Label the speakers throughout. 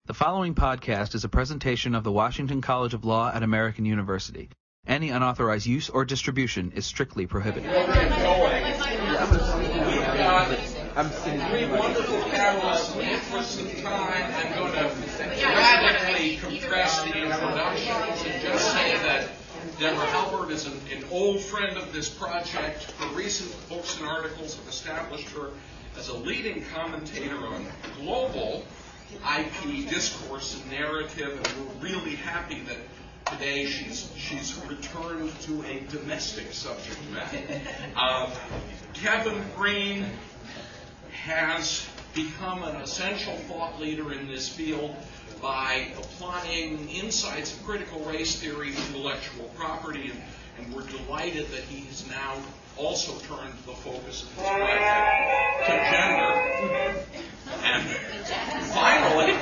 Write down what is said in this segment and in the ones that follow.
Speaker 1: The following podcast is a presentation of the Washington College of Law at American University. Any unauthorized use or distribution is strictly prohibited.
Speaker 2: We've got three wonderful panelists. In the interest of time, I'm going to radically compress the introductions and just say that Deborah Halbert is an old friend of this project. Her recent books and articles have established her as a leading commentator on global IP discourse and narrative, and we're really happy that today she's returned to a domestic subject matter. Kevin Green has become an essential thought leader in this field by applying insights of critical race theory to intellectual property, and we're delighted that he has now also turned the focus of his project to gender. And finally,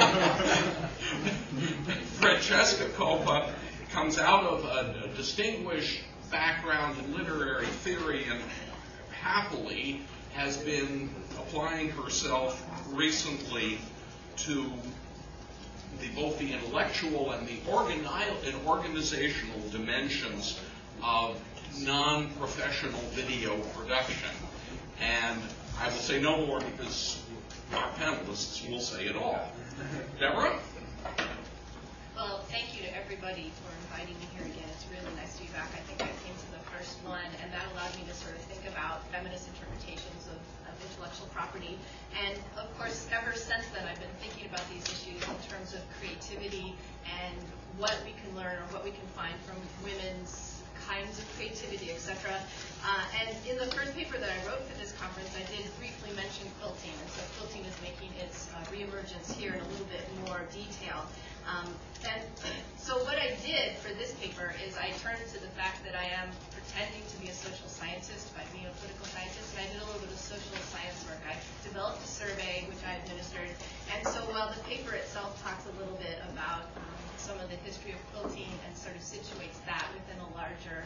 Speaker 2: Francesca Coppa comes out of a distinguished background in literary theory and happily has been applying herself recently to both the intellectual and the organizational dimensions of non-professional video production. And I will say no more because our panelists will say it all. Deborah?
Speaker 3: Well, thank you to everybody for inviting me here again. It's really nice to be back. I think I came to the first one, and that allowed me to sort of think about feminist interpretations of intellectual property. And, of course, ever since then, I've been thinking about these issues in terms of creativity and what we can learn or what we can find from women's kinds of creativity, etc. And in the first paper that I wrote for this conference, I did briefly mention quilting. And so quilting is making its reemergence here in a little bit more detail. And so what I did for this paper is I turned to the fact that I am pretending to be a social scientist by being a political scientist, and I did a little bit of social science work. I developed a survey, which I administered, and so while the paper itself talks a little bit about some of the history of quilting and sort of situates that within a larger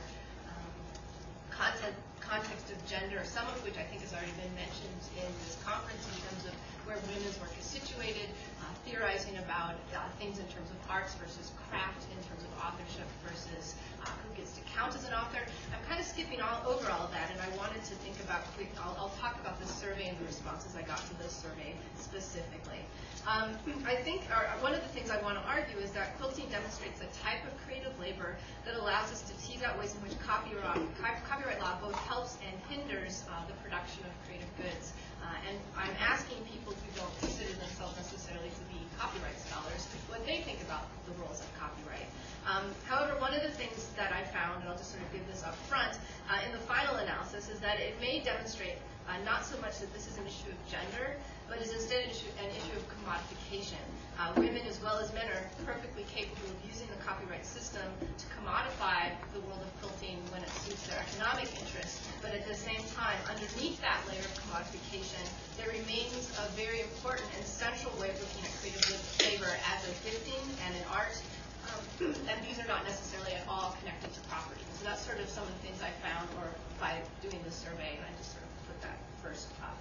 Speaker 3: context of gender, some of which I think has already been mentioned in this conference in terms of where women's work is situated, theorizing about things in terms of arts versus craft, in terms of authorship versus who gets to count as an author. I'm kind of skipping over all of that, and I wanted to think about, I'll talk about the survey and the responses I got to this survey specifically. I think one of the things I want to argue is that quilting demonstrates a type of creative labor that allows us to tease out ways in which copyright law both helps and hinders the production of creative goods. And I'm asking people who don't consider themselves necessarily to be copyright scholars what they think about the rules of copyright. However, one of the things that I found, and I'll just sort of give this up front, in the final analysis is that it may demonstrate not so much that this is an issue of gender, but is instead an issue of commodification. Women as well as men are perfectly capable of using the copyright system to commodify the world of quilting when it suits their economic interests, but at the same time, underneath that layer of commodification, there remains a very important and central way of looking at creative labor as a gifting and an art, and these are not necessarily at all connected to property. So that's sort of some of the things I found or by doing the survey, and I just sort of put that first up.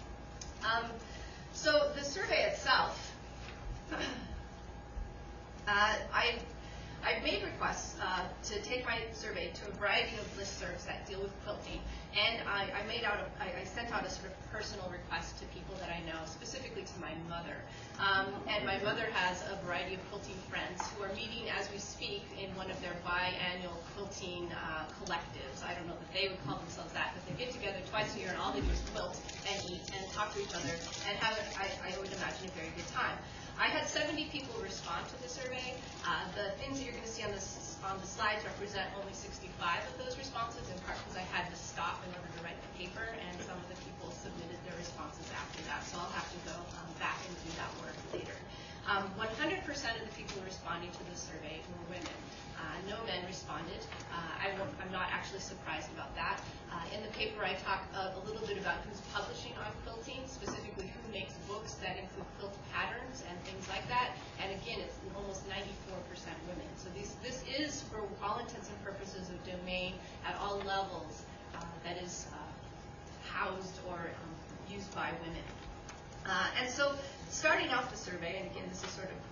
Speaker 3: So the survey itself, I've made requests to take my survey to a variety of listservs that deal with quilting, and I sent out a sort of personal request to people that I know, specifically to my mother. And my mother has a variety of quilting friends who are meeting as we speak in one of their biannual quilting collectives. I don't know that they would call themselves that, but they get together twice a year and all they do is quilt and eat and talk to each other and have, I would imagine, a very good time. I had 70 people respond to the survey. The things that you're going to see on the slides represent only 65 of those responses, in part because I had to stop in order to write the paper, and some of the people submitted their responses after that, so I'll have to go back and do that work later. 100% of the people responding to the survey were women. No men responded. I'm not actually surprised about that. In the paper, I talk a little bit about who's publishing on quilting, specifically who makes books that include quilt patterns and things like that. And again, it's almost 94% women. So this is, for all intents and purposes, a domain at all levels that is housed or used by women. And so starting off the survey, and again, this is sort of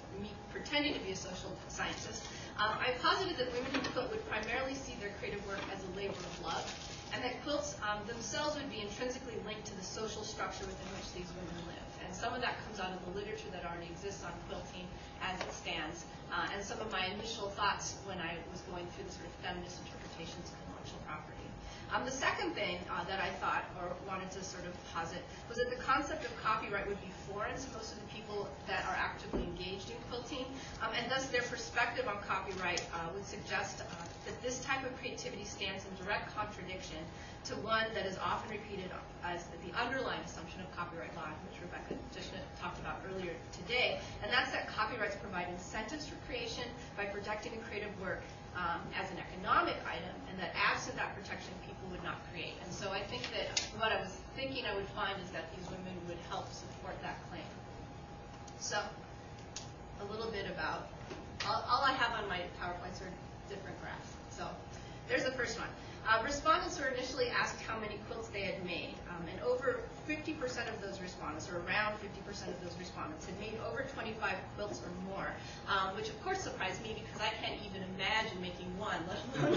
Speaker 3: pretending to be a social scientist, I posited that women who quilt would primarily see their creative work as a labor of love, and that quilts themselves would be intrinsically linked to the social structure within which these women live. And some of that comes out of the literature that already exists on quilting as it stands, and some of my initial thoughts when I was going through the sort of feminist interpretations of intellectual property. The second thing that I thought or wanted to sort of posit was that the concept of copyright would be foreign to most of the people that are actively engaged in quilting, and thus their perspective on copyright would suggest that this type of creativity stands in direct contradiction to one that is often repeated as the underlying assumption of copyright law, which Rebecca Dishna talked about earlier today, and that's that copyrights provide incentives for creation by protecting a creative work as an economic item, and that absent that protection, people would not create. And so I think that what I was thinking I would find is that these women would help support that claim. So a little bit about, all I have on my PowerPoints are different graphs. So there's the first one. Respondents were initially asked how many quilts they had made, and over 50% of those respondents, or around 50% of those respondents, had made over 25 quilts or more, which of course surprised me because I can't even imagine making one, let alone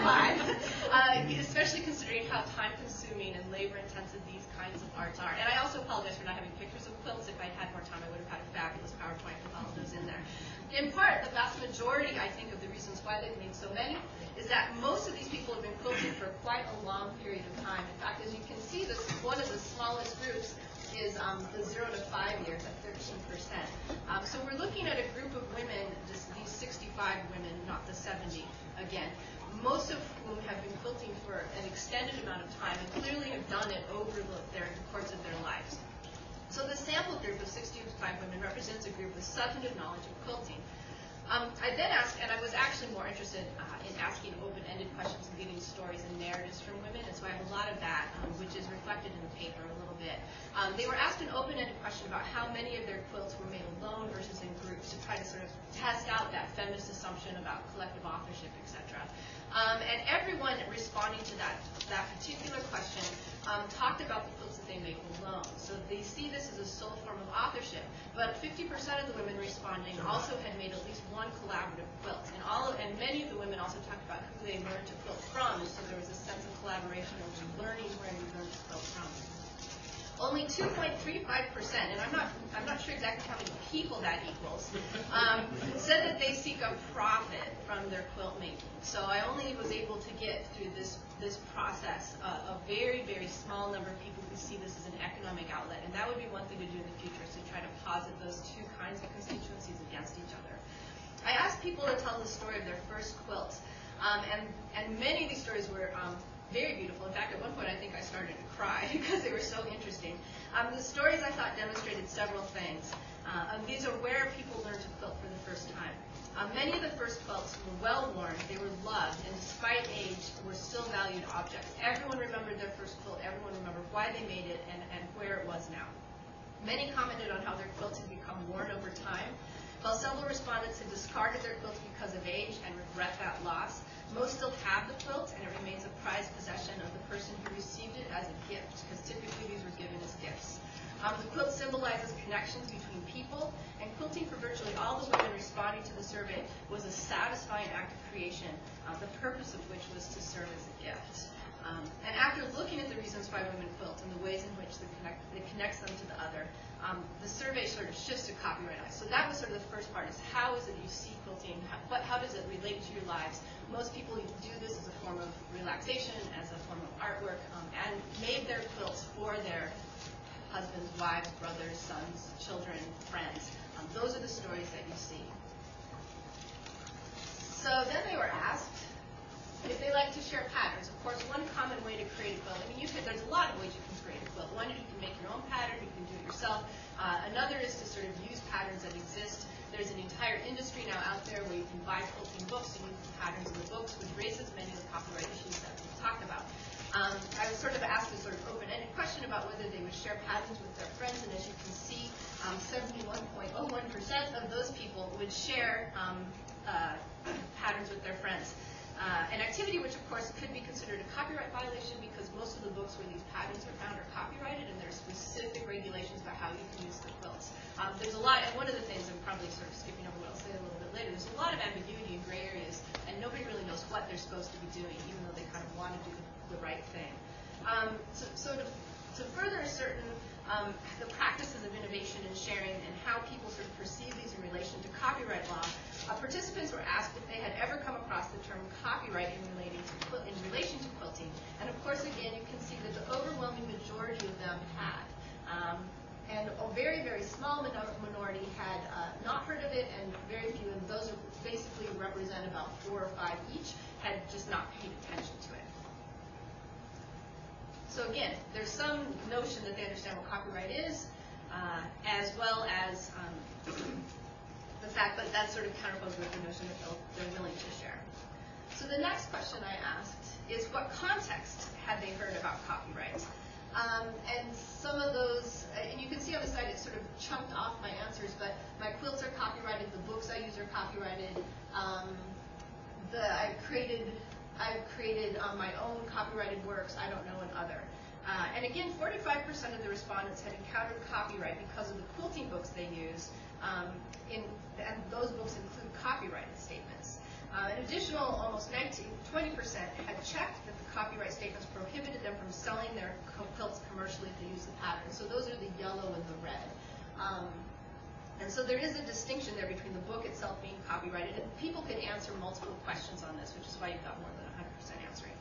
Speaker 3: 25, especially considering how time-consuming and labor-intensive these kinds of arts are. And I also apologize for not having pictures of quilts. If I'd had more time, I would have had a fabulous PowerPoint with all of those in there. In part, the vast majority, I think, of the reasons why they've made so many is that most of these people have been quilting for quite a long period of time. In fact, as you can see, this one of the smallest groups is the 0 to 5 years at 13%. So we're looking at a group of women, these 65 women, not the 70 again, most of whom have been quilting for an extended amount of time and clearly have done it over the course of their lives. So the sample group of 65 women represents a group with substantive knowledge of quilting. I then asked, and I was actually more interested in asking open-ended questions and getting stories and narratives from women, and so I have a lot of that, which is reflected in the paper a little bit. They were asked an open-ended question about how many of their quilts were made alone versus in groups to try to sort of test out that feminist assumption about collective authorship, etc. And everyone responding to that particular question talked about the quilts that they make alone. So they see this as a sole form of authorship. But 50% of the women responding also had made at least one collaborative quilt. And many of the women also talked about who they learned to quilt from. So there was a sense of collaboration of learning where you learned to quilt from. Only 2.35%, and I'm not sure exactly how many people that equals, said that they seek a profit from their quilt making. So I only was able to get through this process a very, very small number of people who see this as an economic outlet, and that would be one thing to do in the future, is to try to posit those two kinds of constituencies against each other. I asked people to tell the story of their first quilt, and many of these stories were very beautiful. In fact, at one point I think I started to cry because they were so interesting. The stories I thought demonstrated several things. These are where people learned to quilt for the first time. Many of the first quilts were well worn, they were loved, and despite age, were still valued objects. Everyone remembered their first quilt, everyone remembered why they made it and where it was now. Many commented on how their quilts had become worn over time. While several respondents had discarded their quilts because of age and regret that loss, most still have the quilt, and it remains a prized possession of the person who received it as a gift, because typically these were given as gifts. The quilt symbolizes connections between people, and quilting for virtually all the women responding to the survey was a satisfying act of creation, the purpose of which was to serve as a gift. And after looking at the reasons why women quilt and the ways in which it connects them to the other, the survey sort of shifts to copyright eyes. So that was sort of the first part, is how is it you see quilting, how does it relate to your lives? Most people do this as a form of relaxation, as a form of artwork, and made their quilts for their husbands, wives, brothers, sons, children, friends. Those are the stories that you see. So then they were asked if they like to share patterns. Of course, one common way to create a quilt, there's a lot of ways you can create a quilt. One is you can make your own pattern, you can do it yourself. Another is to sort of use patterns that exist. There's an entire industry now out there where you can buy quilting books and use the patterns in the books, which raises many of the copyright issues that we've talked about. I was sort of asked a sort of open-ended question about whether they would share patterns with their friends, and as you can see, 71.01% of those people would share patterns with their friends. An activity which, of course, could be considered a copyright violation because most of the books where these patterns are found are copyrighted, and there are specific regulations about how you can use the quilts. There's a lot, and one of the things I'm probably sort of skipping over what I'll say a little a lot of ambiguity and gray areas, and nobody really knows what they're supposed to be doing, even though they kind of want to do the right thing. So to further ascertain the practices of innovation and sharing and how people sort of perceive these in relation to copyright law, participants were asked if they had ever come across the term copyright in relation to quilting. And of course, again, you can see that the overwhelming majority of them had. And a very, very small minority had not heard of it, and very few, and those are basically represent about 4 or 5 each, had just not paid attention to it. So again, there's some notion that they understand what copyright is, as well as the fact that that's sort of counterposed with the notion that they're willing to share. So the next question I asked is, what context had they heard about copyright? And some of those, and you can see on the side, it's sort of chunked off my answers, but my quilts are copyrighted, the books I use are copyrighted, I've created my own copyrighted works, I don't know an other. And again, 45% of the respondents had encountered copyright because of the quilting books they use, and those books include copyrighted statements. An additional almost 20% had checked that the copyright statements prohibited them from selling their quilts commercially if they use the pattern. So those are the yellow and the red. And so there is a distinction there between the book itself being copyrighted, and people could answer multiple questions on this, which is why you've got more than 100% answering.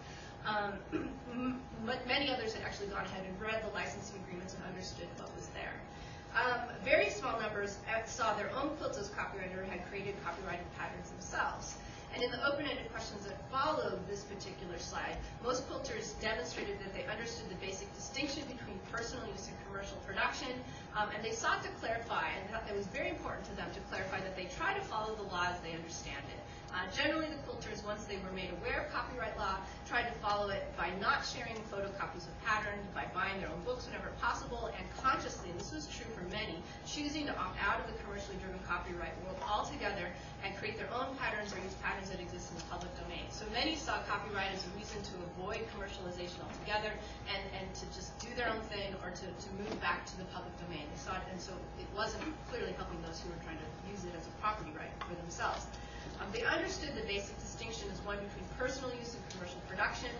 Speaker 3: But many others had actually gone ahead and read the licensing agreements and understood what was there. Very small numbers saw their own quilts as copyrighted or had created copyrighted patterns themselves. And in the open-ended questions that followed this particular slide, most quilters demonstrated that they understood the basic distinction between personal use and commercial production, and they sought to clarify, and it was very important to them to clarify that they try to follow the law as they understand it. Generally, the quilters, once they were made aware of copyright law, tried to follow it by not sharing photocopies of patterns, by buying their own books whenever possible, and consciously, and this was true for many, choosing to opt out of the commercially driven copyright world altogether and create their own patterns or use patterns that exist in the public domain. So many saw copyright as a reason to avoid commercialization altogether and to just do their own thing or to move back to the public domain. They saw it, and so it wasn't clearly helping those who were trying to use it as a property right for themselves. They understood the basic distinction as one between personal use and commercial production.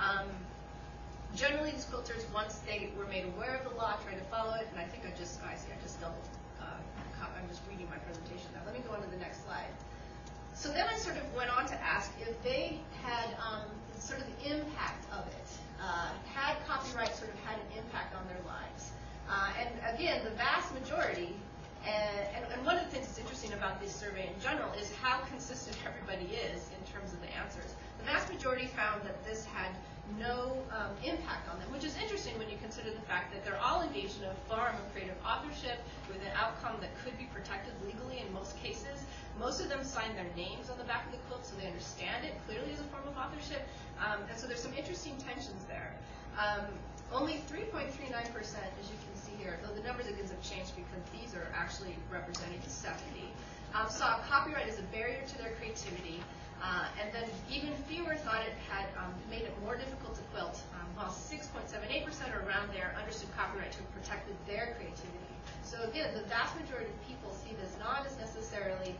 Speaker 3: Generally, these quilters, once they were made aware of the law, tried to follow it, and I think I just doubled. I'm just reading my presentation now. Let me go on to the next slide. So then I sort of went on to ask if they had sort of the impact of it. Had copyright sort of had an impact on their lives? And again, the vast majority, and one of the things that's interesting about this survey in general is how consistent everybody is in terms of the answers. The vast majority found that this had no impact on them, which is interesting when you consider the fact that they're all engaged in a form of creative authorship with an outcome that could be protected legally in most cases. Most of them sign their names on the back of the quilt, so they understand it clearly as a form of authorship. And so there's some interesting tensions there. Only 3.39%, as you can see here, though the numbers again have changed because these are actually representing the 70, saw copyright as a barrier to their creativity. And then even fewer thought it had made it more difficult to quilt, while 6.78% or around there understood copyright to have protected their creativity. So again, the vast majority of people see this not as necessarily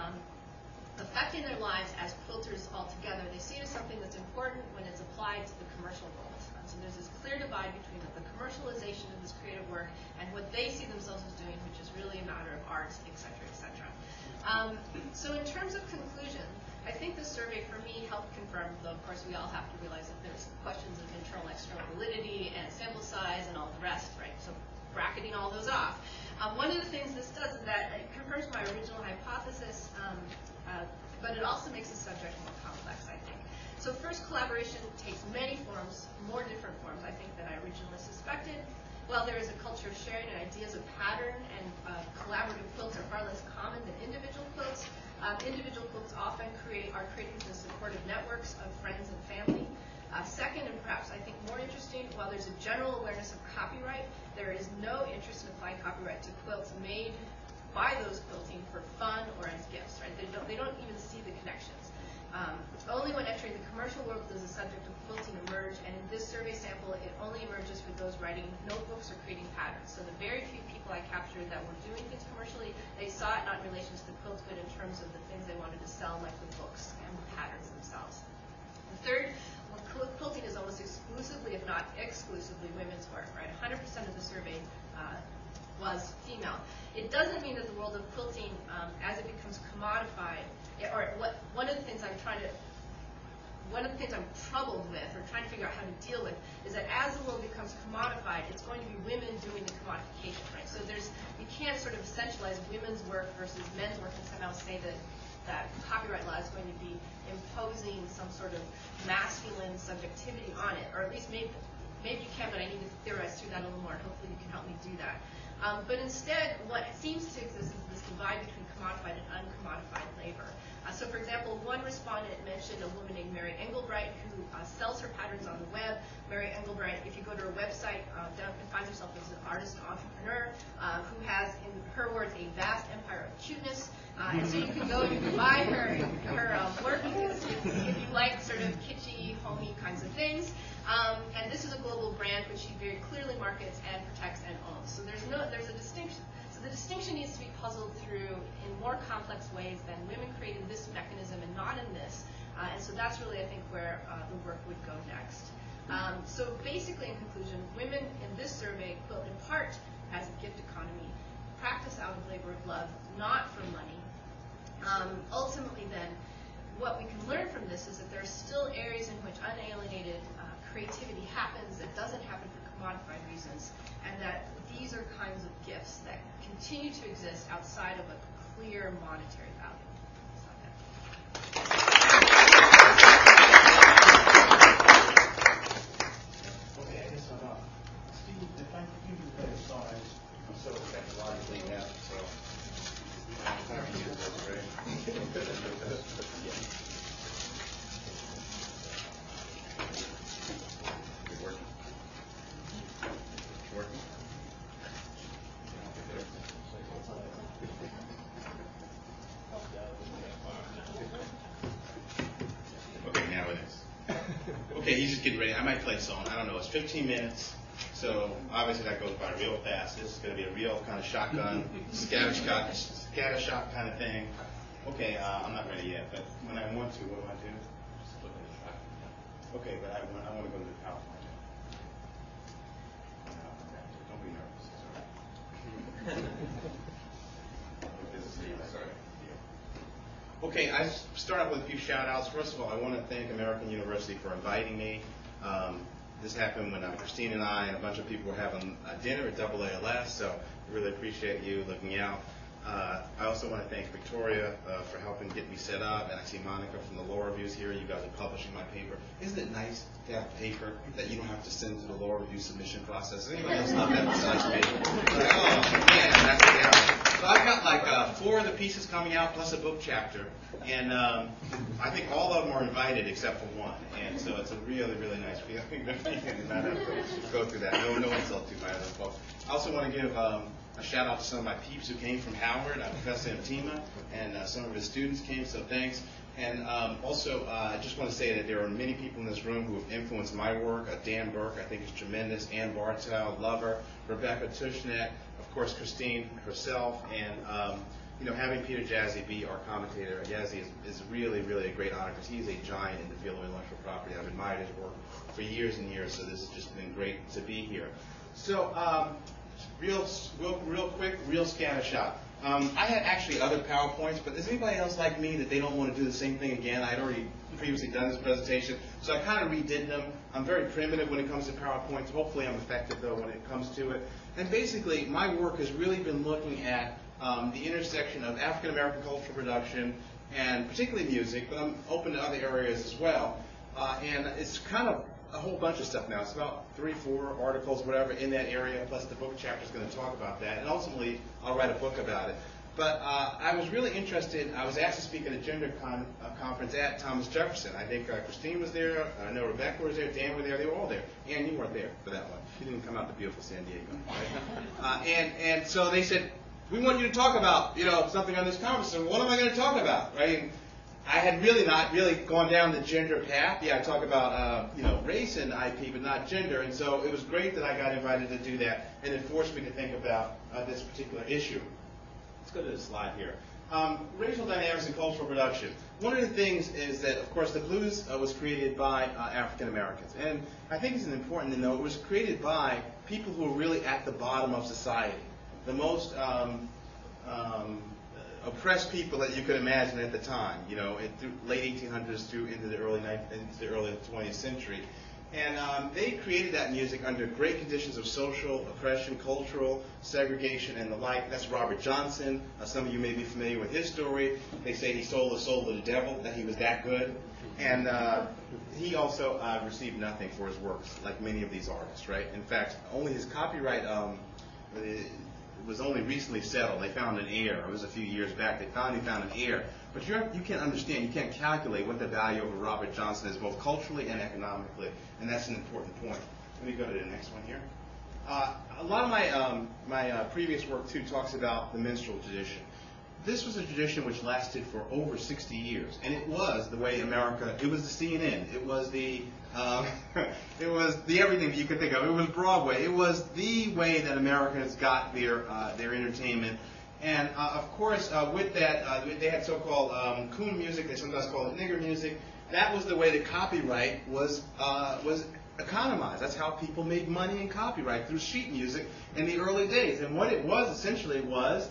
Speaker 3: affecting their lives as quilters altogether. They see it as something that's important when it's applied to the commercial world. So there's this clear divide between the commercialization of this creative work and what they see themselves as doing, which is really a matter of art, et cetera, et cetera. So in terms of conclusion, I think the survey for me helped confirm, though of course we all have to realize that there's questions of internal and external validity and sample size and all the rest, right? So bracketing all those off. One of the things this does is that it confirms my original hypothesis, but it also makes the subject more complex, I think. So first, collaboration takes many forms, more different forms, I think, than I originally suspected. While there is a culture of sharing and ideas of pattern, and collaborative quilts are far less common than individual quilts, individual quilts often are created through supportive networks of friends and family. Second, and perhaps I think more interesting, while there's a general awareness of copyright, there is no interest in applying copyright to quilts made by those quilting for fun or as gifts, right? They don't even see the connections. Only when entering the commercial world does the subject of quilting emerge, and in this survey sample, it only emerges for those writing notebooks or creating patterns. So the very few people I captured that were doing things commercially, they saw it not in relation to the quilts, but in terms of the things they wanted to exclusively women's work, right? 100% of the survey was female. It doesn't mean that the world of quilting, as it becomes commodified, one of the things I'm troubled with, or trying to figure out how to deal with, is that as the world becomes commodified, it's going to be women doing the commodification, right? So you can't sort of essentialize women's work versus men's work and somehow say that copyright law is going to be imposing some sort of masculine subjectivity on it, or at least maybe you can, but I need to theorize through that a little more, and hopefully you can help me do that. But instead, what seems to exist is this divide between commodified and uncommodified labor. So for example, one respondent mentioned a woman named Mary Engelbright who sells her patterns on the web. Mary Engelbright, if you go to her website, finds herself as an artist entrepreneur who has, in her words, a vast empire of cuteness. And so you can go and you can buy her work if you like sort of kitschy, homey kinds of things. And this is a global brand which she very clearly markets and protects and owns. So there's a distinction. So the distinction needs to be puzzled through in more complex ways than women created this mechanism and not in this. And so that's really, I think, where the work would go next. So basically, in conclusion, women in this survey quilt in part as a gift economy, practice out of labor of love, not for money. Ultimately, then, what we can learn from this is that there are still areas in which unalienated creativity happens that doesn't happen for commodified reasons, and that these are kinds of gifts that continue to exist outside of a clear monetary value.
Speaker 4: Okay, I guess I'm up. Steve, if I could give you the size, I'm so technologically now, so I'm happy to use this, right?
Speaker 5: Okay, he's just getting ready. I might play a song. I don't know. It's 15 minutes, so obviously that goes by real fast. This is going to be a real kind of shotgun, scattershot kind of thing. Okay, I'm not ready yet, but when I want to, what do I do? Just flip it shot. Okay, but I want to go to the PowerPoint. Don't be nervous. It's all right. Okay, I start out with a few shout-outs. First of all, I want to thank American University for inviting me. This happened when Christine and I and a bunch of people were having dinner at AALS, so I really appreciate you looking out. I also want to thank Victoria for helping get me set up, and I see Monica from the Law Reviews here. You guys are publishing my paper. Isn't it nice to have a paper that you don't have to send to the Law Review submission process? Anybody else love that besides me? Like, oh, man, that's the down. So I've got like 4 of the pieces coming out plus a book chapter, and I think all of them are invited except for one, and so it's a really, really nice feeling. And not have to go through that. No insult to my other folks. I also want to give a shout out to some of my peeps who came from Howard, Professor Mtima, and some of his students came, so thanks. And also, I just want to say that there are many people in this room who have influenced my work. Dan Burke, I think, is tremendous. Ann Bartel, love her. Rebecca Tushnet, of course, Christine herself, and having Peter Jaszi be our commentator. Jaszi is really, really a great honor because he's a giant in the field of intellectual property. I've admired his work for years and years, so this has just been great to be here. So, real quick, real scattershot. I had actually other PowerPoints, but is anybody else like me that they don't want to do the same thing again? I'd already previously done this presentation, so I kind of redid them. I'm very primitive when it comes to PowerPoints. Hopefully I'm effective, though, when it comes to it. And basically, my work has really been looking at the intersection of African-American cultural production, and particularly music, but I'm open to other areas as well. And it's kind of a whole bunch of stuff now. It's about 3, 4 articles, whatever, in that area, plus the book chapter is going to talk about that. And ultimately, I'll write a book about it. But I was really interested. I was asked to speak at a gender conference at Thomas Jefferson. I think Christine was there. I know Rebecca was there. Dan was there. They were all there. Ann, you weren't there for that one. You didn't come out to beautiful San Diego, right? And so they said, we want you to talk about, something on this conference. So what am I going to talk about, right? And I had not really gone down the gender path. Yeah, I talk about, race and IP, but not gender. And so it was great that I got invited to do that, and it forced me to think about this particular issue. Let's go to the slide here. Racial dynamics in cultural production. One of the things is that, of course, the blues was created by African Americans. And I think it's important to know it was created by people who were really at the bottom of society. The most oppressed people that you could imagine at the time, you know, through late 1800s through into the early 20th century. And they created that music under great conditions of social oppression, cultural segregation, and the like. That's Robert Johnson. Some of you may be familiar with his story. They say he sold the soul to the devil, that he was that good. And he also received nothing for his works, like many of these artists, right? In fact, only his copyright was only recently settled. They found an heir. It was a few years back. They finally found an heir. But you can't understand, you can't calculate what the value of Robert Johnson is, both culturally and economically. And that's an important point. Let me go to the next one here. A lot of my previous work, too, talks about the minstrel tradition. This was a tradition which lasted for over 60 years. And it was the way America, it was the CNN. It was the everything that you could think of. It was Broadway. It was the way that Americans got their entertainment. And of course, with that, they had so-called coon music. They sometimes call it nigger music. That was the way that copyright was economized. That's how people made money in copyright, through sheet music in the early days. And what it was essentially was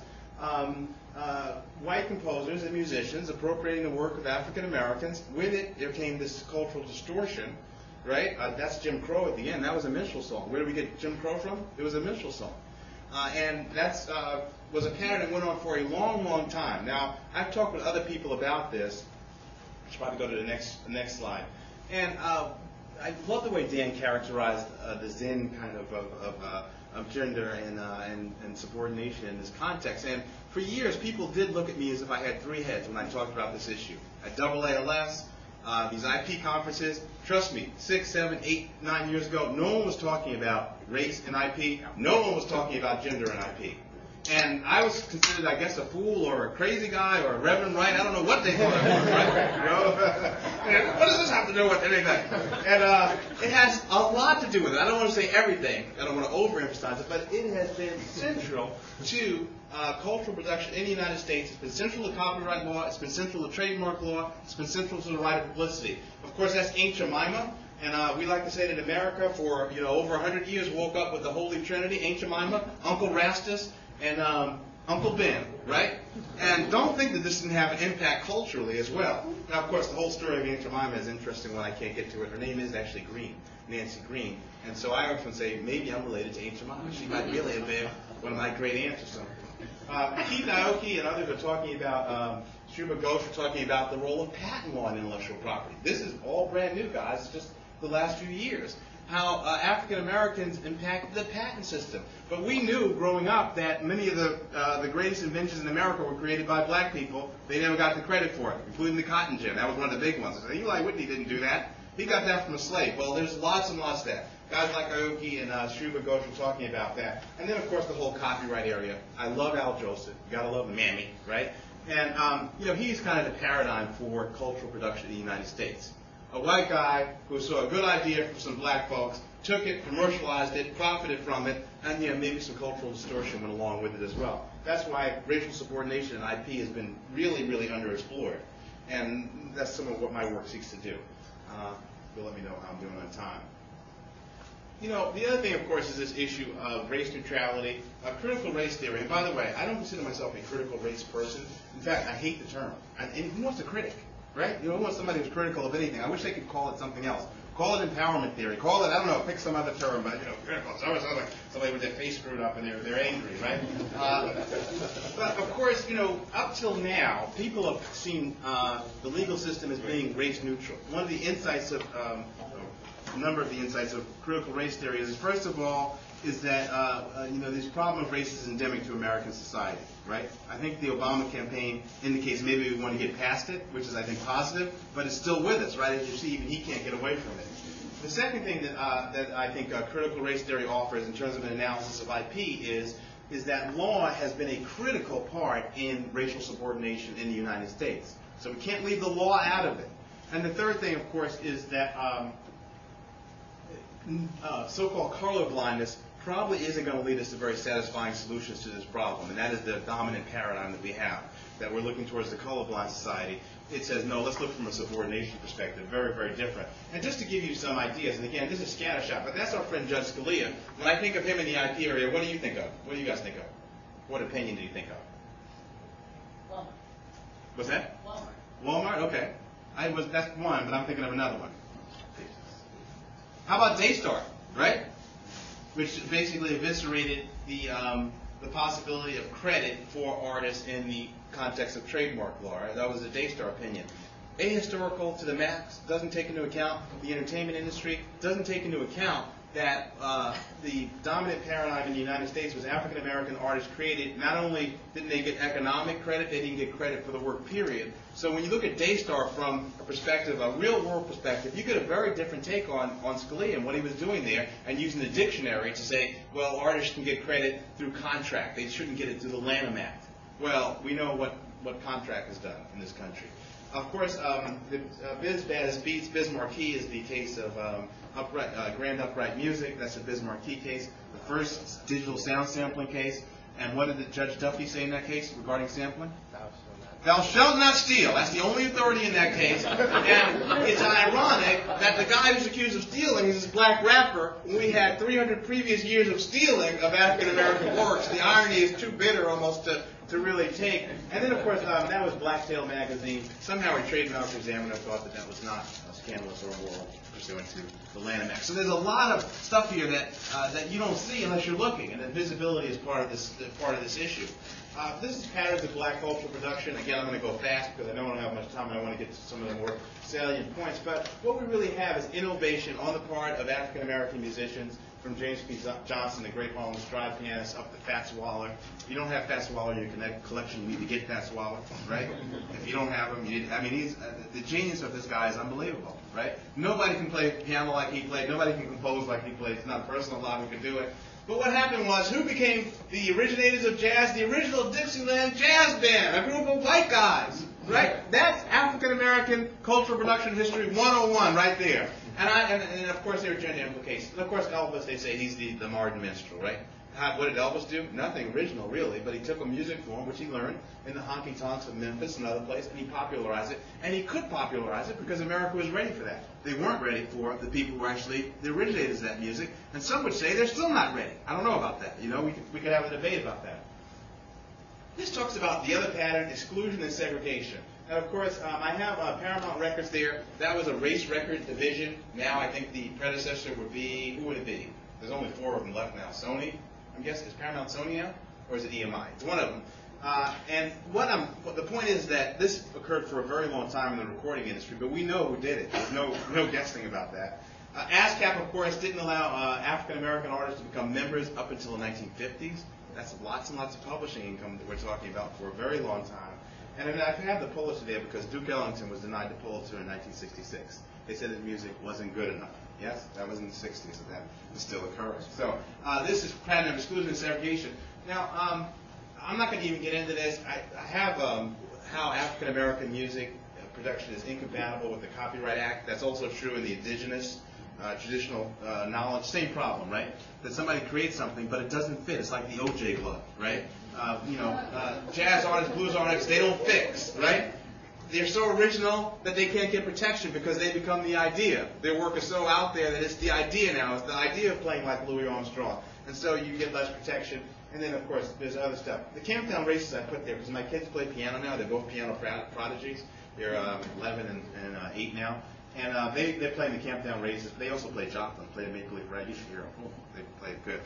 Speaker 5: white composers and musicians appropriating the work of African Americans. With it, there came this cultural distortion, right? That's Jim Crow at the end. That was a minstrel song. Where do we get Jim Crow from? It was a minstrel song. And that's was a pattern that went on for a long, long time. Now, I've talked with other people about this. I should probably go to the next slide. And I love the way Dan characterized the Zen kind of gender and subordination in this context. And for years, people did look at me as if I had three heads when I talked about this issue. At AALS, these IP conferences, trust me, 6, 7, 8, 9 years ago, no one was talking about race and IP. No one was talking about gender and IP. And I was considered, I guess, a fool or a crazy guy or a Reverend Wright. I don't know what they thought I was, right? You know? What does this have to do with anything? And it has a lot to do with it. I don't want to say everything. I don't want to overemphasize it, but it has been central to cultural production in the United States. It's been central to copyright law. It's been central to trademark law. It's been central to the right of publicity. Of course, that's Aunt Jemima. And we like to say that America, for over 100 years, woke up with the Holy Trinity: Aunt Jemima, Uncle Rastus, and Uncle Ben, right? And don't think that this didn't have an impact culturally as well. Now, of course, the whole story of Aunt Jemima is an interesting one. I can't get to it. Her name is actually Green, Nancy Green. And so I often say, maybe I'm related to Aunt Jemima. She might really have been one of my great aunts or something. Keith Aoki and others are talking about, Shubha Ghosh are talking about the role of patent law in intellectual property. This is all brand new, guys. It's just the last few years. How African Americans impacted the patent system. But we knew growing up that many of the greatest inventions in America were created by black people. They never got the credit for it, including the cotton gin. That was one of the big ones. Eli Whitney didn't do that. He got that from a slave. Well, there's lots and lots of that. Guys like Aoki and Shubha Ghosh were talking about that. And then, of course, the whole copyright area. I love Al Joseph. You gotta love the mammy, right? And he's kind of the paradigm for cultural production in the United States. A white guy who saw a good idea from some black folks, took it, commercialized it, profited from it, and maybe some cultural distortion went along with it as well. That's why racial subordination in IP has been really, really underexplored. And that's some of what my work seeks to do. You'll let me know how I'm doing on time. The other thing, of course, is this issue of race neutrality, critical race theory. And by the way, I don't consider myself a critical race person. In fact, I hate the term. And who wants a critic? Right? Who wants somebody who's critical of anything? I wish they could call it something else. Call it empowerment theory. Call it, I don't know, pick some other term, but, critical. It's always like somebody with their face screwed up and they're angry, right? But, of course, up till now, people have seen the legal system as being race neutral. One of the insights of, a number of the insights of critical race theory is, first of all, is that, this problem of race is endemic to American society, right? I think the Obama campaign indicates maybe we want to get past it, which is, I think, positive, but it's still with us, right? As you see, even he can't get away from it. The second thing that I think critical race theory offers in terms of an analysis of IP is that law has been a critical part in racial subordination in the United States. So we can't leave the law out of it. And the third thing, of course, is that so-called color blindness probably isn't going to lead us to very satisfying solutions to this problem, and that is the dominant paradigm that we have, that we're looking towards the colorblind society. It says, no, let's look from a subordination perspective, very, very different. And just to give you some ideas, and again, this is scattershot, but that's our friend Judge Scalia. When I think of him in the IP area, what do you think of? What do you guys think of? What opinion do you think of?
Speaker 6: Walmart.
Speaker 5: What's that?
Speaker 6: Walmart.
Speaker 5: Walmart? Okay. That's one, but I'm thinking of another one. How about Daystar, right? Which basically eviscerated the possibility of credit for artists in the context of trademark law. Right? That was the Daystar opinion. Ahistorical to the max, doesn't take into account the entertainment industry, doesn't take into account that the dominant paradigm in the United States was African American artists created. Not only didn't they get economic credit, they didn't get credit for the work, period. So when you look at Daystar from a perspective, a real world perspective, you get a very different take on Scalia and what he was doing there, and using the dictionary to say, well, artists can get credit through contract. They shouldn't get it through the Lanham Act. Well, we know what contract has done in this country. Of course, the Biz Baz Beats, Biz Markie is the case of Grand Upright Music. That's the Biz Markie case. The first digital sound sampling case. And what did Judge Duffy say in that case regarding sampling? Thou shalt not steal. That's the only authority in that case. And it's ironic that the guy who's accused of stealing is this black rapper when we had 300 previous years of stealing of African American works. The irony is too bitter almost to really take. And then, of course, that was Blacktail Magazine. Somehow a trademark examiner thought that was not scandalous or immoral pursuant to the Lanham Act. So there's a lot of stuff here that you don't see unless you're looking, and that visibility is part of this issue. This is patterns of black cultural production. Again, I'm going to go fast because I don't have much time and I want to get to some of the more salient points. But what we really have is innovation on the part of African American musicians, from James P. Johnson, the great Harlem Stride pianist, up to Fats Waller. If you don't have Fats Waller in your collection, you need to get Fats Waller, right? If you don't have him, the genius of this guy is unbelievable, right? Nobody can play piano like he played. Nobody can compose like he played. It's not a personal love who can do it. But what happened was, who became the originators of jazz? The original Dixieland Jazz Band, a group of white guys, right? That's African American cultural production history 101 right there. And of course there are gender implications. And of course Elvis, they say he's the modern minstrel, right? What did Elvis do? Nothing original, really, but he took a music form which he learned in the honky-tonks of Memphis and other places, and he popularized it. And he could popularize it because America was ready for that. They weren't ready for the people who were actually the originators of that music, and some would say they're still not ready. I don't know about that. You know, we could have a debate about that. This talks about the other pattern, exclusion and segregation. And of course, I have Paramount Records there. That was a race record division. Now I think the predecessor would be, who would it be? There's only 4 of them left now. Sony, I'm guessing. Is Paramount Sony now? Or is it EMI? It's one of them. And the point is that this occurred for a very long time in the recording industry, but we know who did it. There's no guessing about that. ASCAP, of course, didn't allow African American artists to become members up until the 1950s. That's lots and lots of publishing income that we're talking about for a very long time. And I have the Pulitzer there because Duke Ellington was denied the Pulitzer in 1966. They said that music wasn't good enough. Yes, that was in the 60s, and that is still occurring. So this is pattern of exclusion and segregation. Now, I'm not going to even get into this. I have how African American music production is incompatible with the Copyright Act. That's also true in the indigenous traditional knowledge. Same problem, right? That somebody creates something, but it doesn't fit. It's like the OJ glove, right? Jazz artists, blues artists, they don't fix, right? They're so original that they can't get protection because they become the idea. Their work is so out there that it's the idea now. It's the idea of playing like Louis Armstrong. And so you get less protection. And then, of course, there's other stuff. The Camptown Races I put there because my kids play piano now. They're both piano prodigies. They're 11 and 8 now. And they play in the Camptown Races. They also play Joplin, play Maple Leaf Rag. You should hear them. Oh, they play good.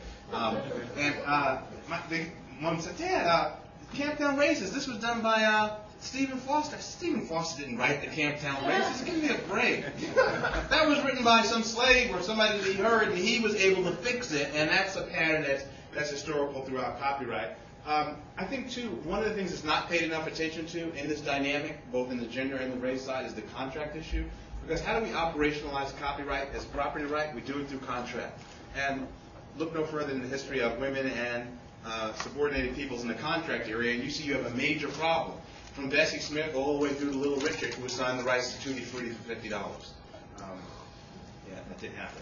Speaker 5: Mom said, Dad, Camptown Races, this was done by Stephen Foster. Stephen Foster didn't write the Camptown Races. Give me a break. That was written by some slave or somebody that he heard, and he was able to fix it. And that's a pattern that's historical throughout copyright. I think, too, one of the things that's not paid enough attention to in this dynamic, both in the gender and the race side, is the contract issue. Because how do we operationalize copyright as property right? We do it through contract. And look no further than the history of women and subordinated peoples in the contract area, and you see you have a major problem. From Bessie Smith all the way through to Little Richard, who assigned the rights to Tutti Frutti for $50. That didn't happen.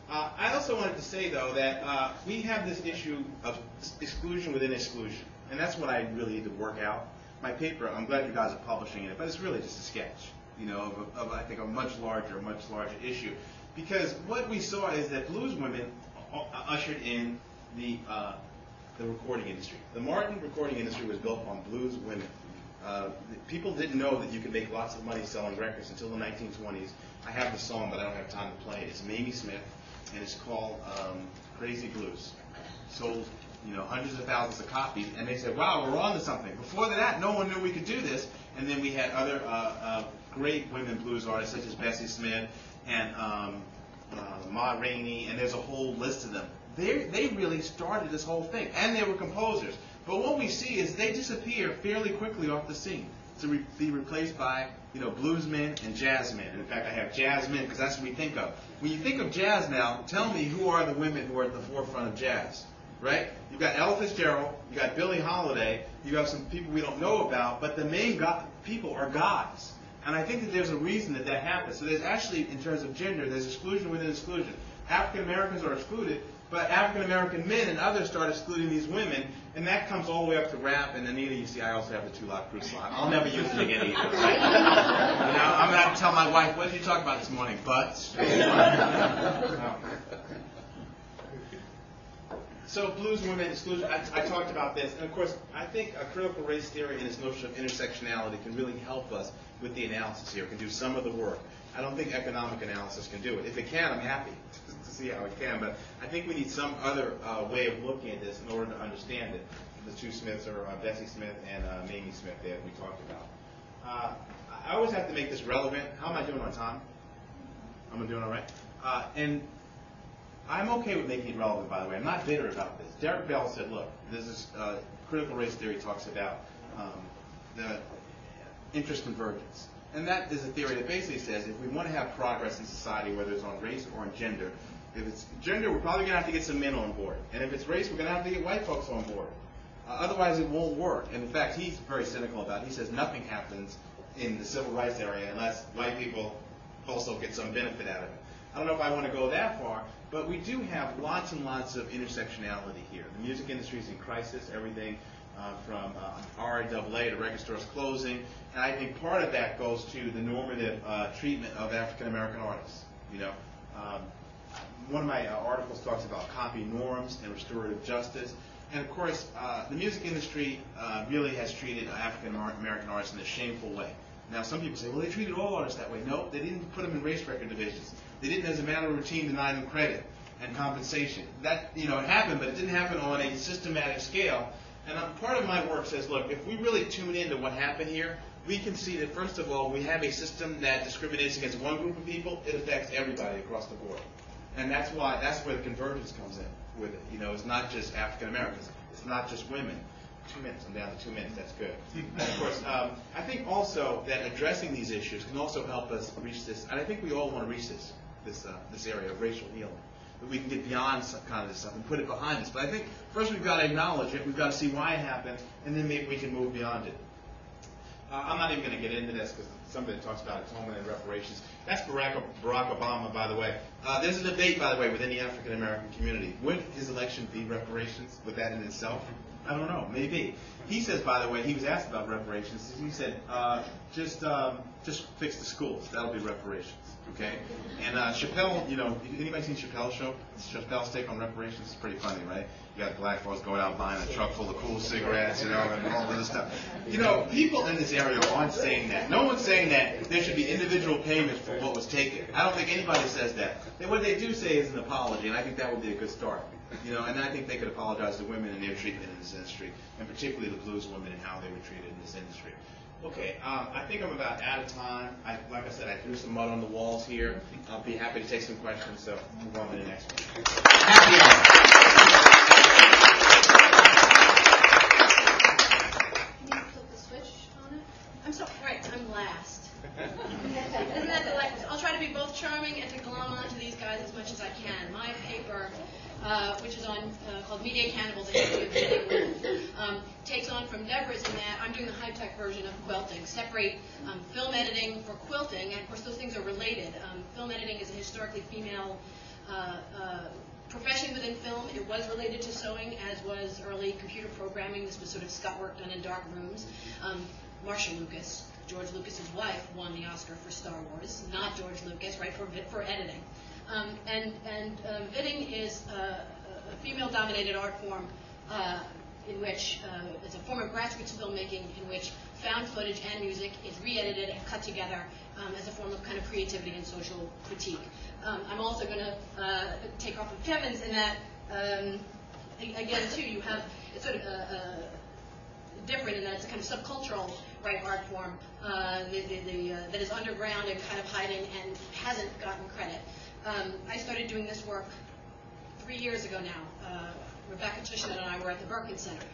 Speaker 5: I also wanted to say, though, that we have this issue of exclusion within exclusion, and that's what I really need to work out. My paper, I'm glad you guys are publishing it, but it's really just a sketch, of I think a much larger issue. Because what we saw is that blues women ushered in the recording industry. The Martin recording industry was built on blues women. People didn't know that you could make lots of money selling records until the 1920s. I have the song, but I don't have time to play it. It's Mamie Smith, and it's called Crazy Blues. Sold, hundreds of thousands of copies, and they said, wow, we're on to something. Before that, no one knew we could do this, and then we had other great women blues artists such as Bessie Smith and Ma Rainey, and there's a whole list of them. They really started this whole thing, and they were composers. But what we see is they disappear fairly quickly off the scene to be replaced by bluesmen and jazzmen. In fact, I have jazzmen because that's what we think of. When you think of jazz now, tell me who are the women who are at the forefront of jazz, right? You've got Ella Fitzgerald, you've got Billie Holiday, you have some people we don't know about, but the main people are guys. And I think that there's a reason that happens. So there's actually, in terms of gender, there's exclusion within exclusion. African Americans are excluded, but African American men and others start excluding these women, and that comes all the way up to rap. And Anita, you see, I also have the 2 Lot Crew slide. I'll never use it again either, right? I'm going to have to tell my wife, what did you talk about this morning? Butts? So blues women exclusion, I talked about this, and of course, I think a critical race theory and its notion of intersectionality can really help us with the analysis here, can do some of the work. I don't think economic analysis can do it. If it can, I'm happy to see how it can, but I think we need some other way of looking at this in order to understand it. The 2 Smiths are Bessie Smith and Mamie Smith that we talked about. I always have to make this relevant. How am I doing on time? I'm doing all right? And I'm okay with making it relevant, by the way. I'm not bitter about this. Derek Bell said, look, this is critical race theory talks about the interest convergence. And that is a theory that basically says if we want to have progress in society, whether it's on race or on gender, if it's gender, we're probably going to have to get some men on board. And if it's race, we're going to have to get white folks on board. Otherwise, it won't work. And in fact, he's very cynical about it. He says nothing happens in the civil rights area unless white people also get some benefit out of it. I don't know if I want to go that far, but we do have lots and lots of intersectionality here. The music industry is in crisis, everything from RIAA to record stores closing, and I think part of that goes to the normative treatment of African American artists. One of my articles talks about copy norms and restorative justice, and of course, the music industry really has treated African American artists in a shameful way. Now, some people say, well, they treated all artists that way. No, they didn't put them in race record divisions. They didn't, as a matter of routine, deny them credit and compensation. That, it happened, but it didn't happen on a systematic scale. And part of my work says, look, if we really tune into what happened here, we can see that, first of all, we have a system that discriminates against one group of people. It affects everybody across the board. And that's where the convergence comes in with it. It's not just African Americans. It's not just women. 2 minutes. I'm down to 2 minutes. That's good. And of course, I think also that addressing these issues can also help us reach this. And I think we all want to reach this area of racial healing. That we can get beyond some kind of this stuff and put it behind us. But I think first we've got to acknowledge it. We've got to see why it happened, and then maybe we can move beyond it. I'm not even going to get into this because somebody talks about atonement and reparations. That's Barack Obama, by the way. There's a debate, by the way, within the African American community. Would his election be reparations? Would that in itself? I don't know. Maybe. He says, by the way, he was asked about reparations. He said, just fix the schools. That'll be reparations. Okay? And Chappelle, anybody seen Chappelle's show? Chappelle's take on reparations is pretty funny, right? You got black folks going out buying a truck full of cool cigarettes, and all this stuff. People in this area aren't saying that. No one's saying that there should be individual payments for what was taken. I don't think anybody says that. What they do say is an apology, and I think that would be a good start. And I think they could apologize to women and their treatment in this industry, and particularly the blues women and how they were treated in this industry. Okay, I think I'm about out of time. Like I said, I threw some mud on the walls here. I'll be happy to take some questions, so move on to the next one. Thank you.
Speaker 3: Can you flip the switch on it? I'm so right, I'm last. Isn't that delightful? I'll try to be both charming and to glom onto these guys as much as I can. My paper, which is called Media Cannibals, the History of Media, takes on from Deborah's in that I'm doing the high-tech version of quilting, separate film editing for quilting, and of course those things are related. Film editing is a historically female Professionally within film, it was related to sewing, as was early computer programming. This was sort of scut work done in dark rooms. Marcia Lucas, George Lucas's wife, won the Oscar for Star Wars, not George Lucas, right, for editing. Vidding is a female-dominated art form in which it's a form of grassroots filmmaking in which found footage and music is re-edited and cut together as a form of kind of creativity and social critique. I'm also going to take off of Kevin's in that, again, too, you have it's sort of different in that it's a kind of subcultural, right, art form that is underground and kind of hiding and hasn't gotten credit. I started doing this work 3 years ago now. Rebecca Tushnet and I were at the Birkin Center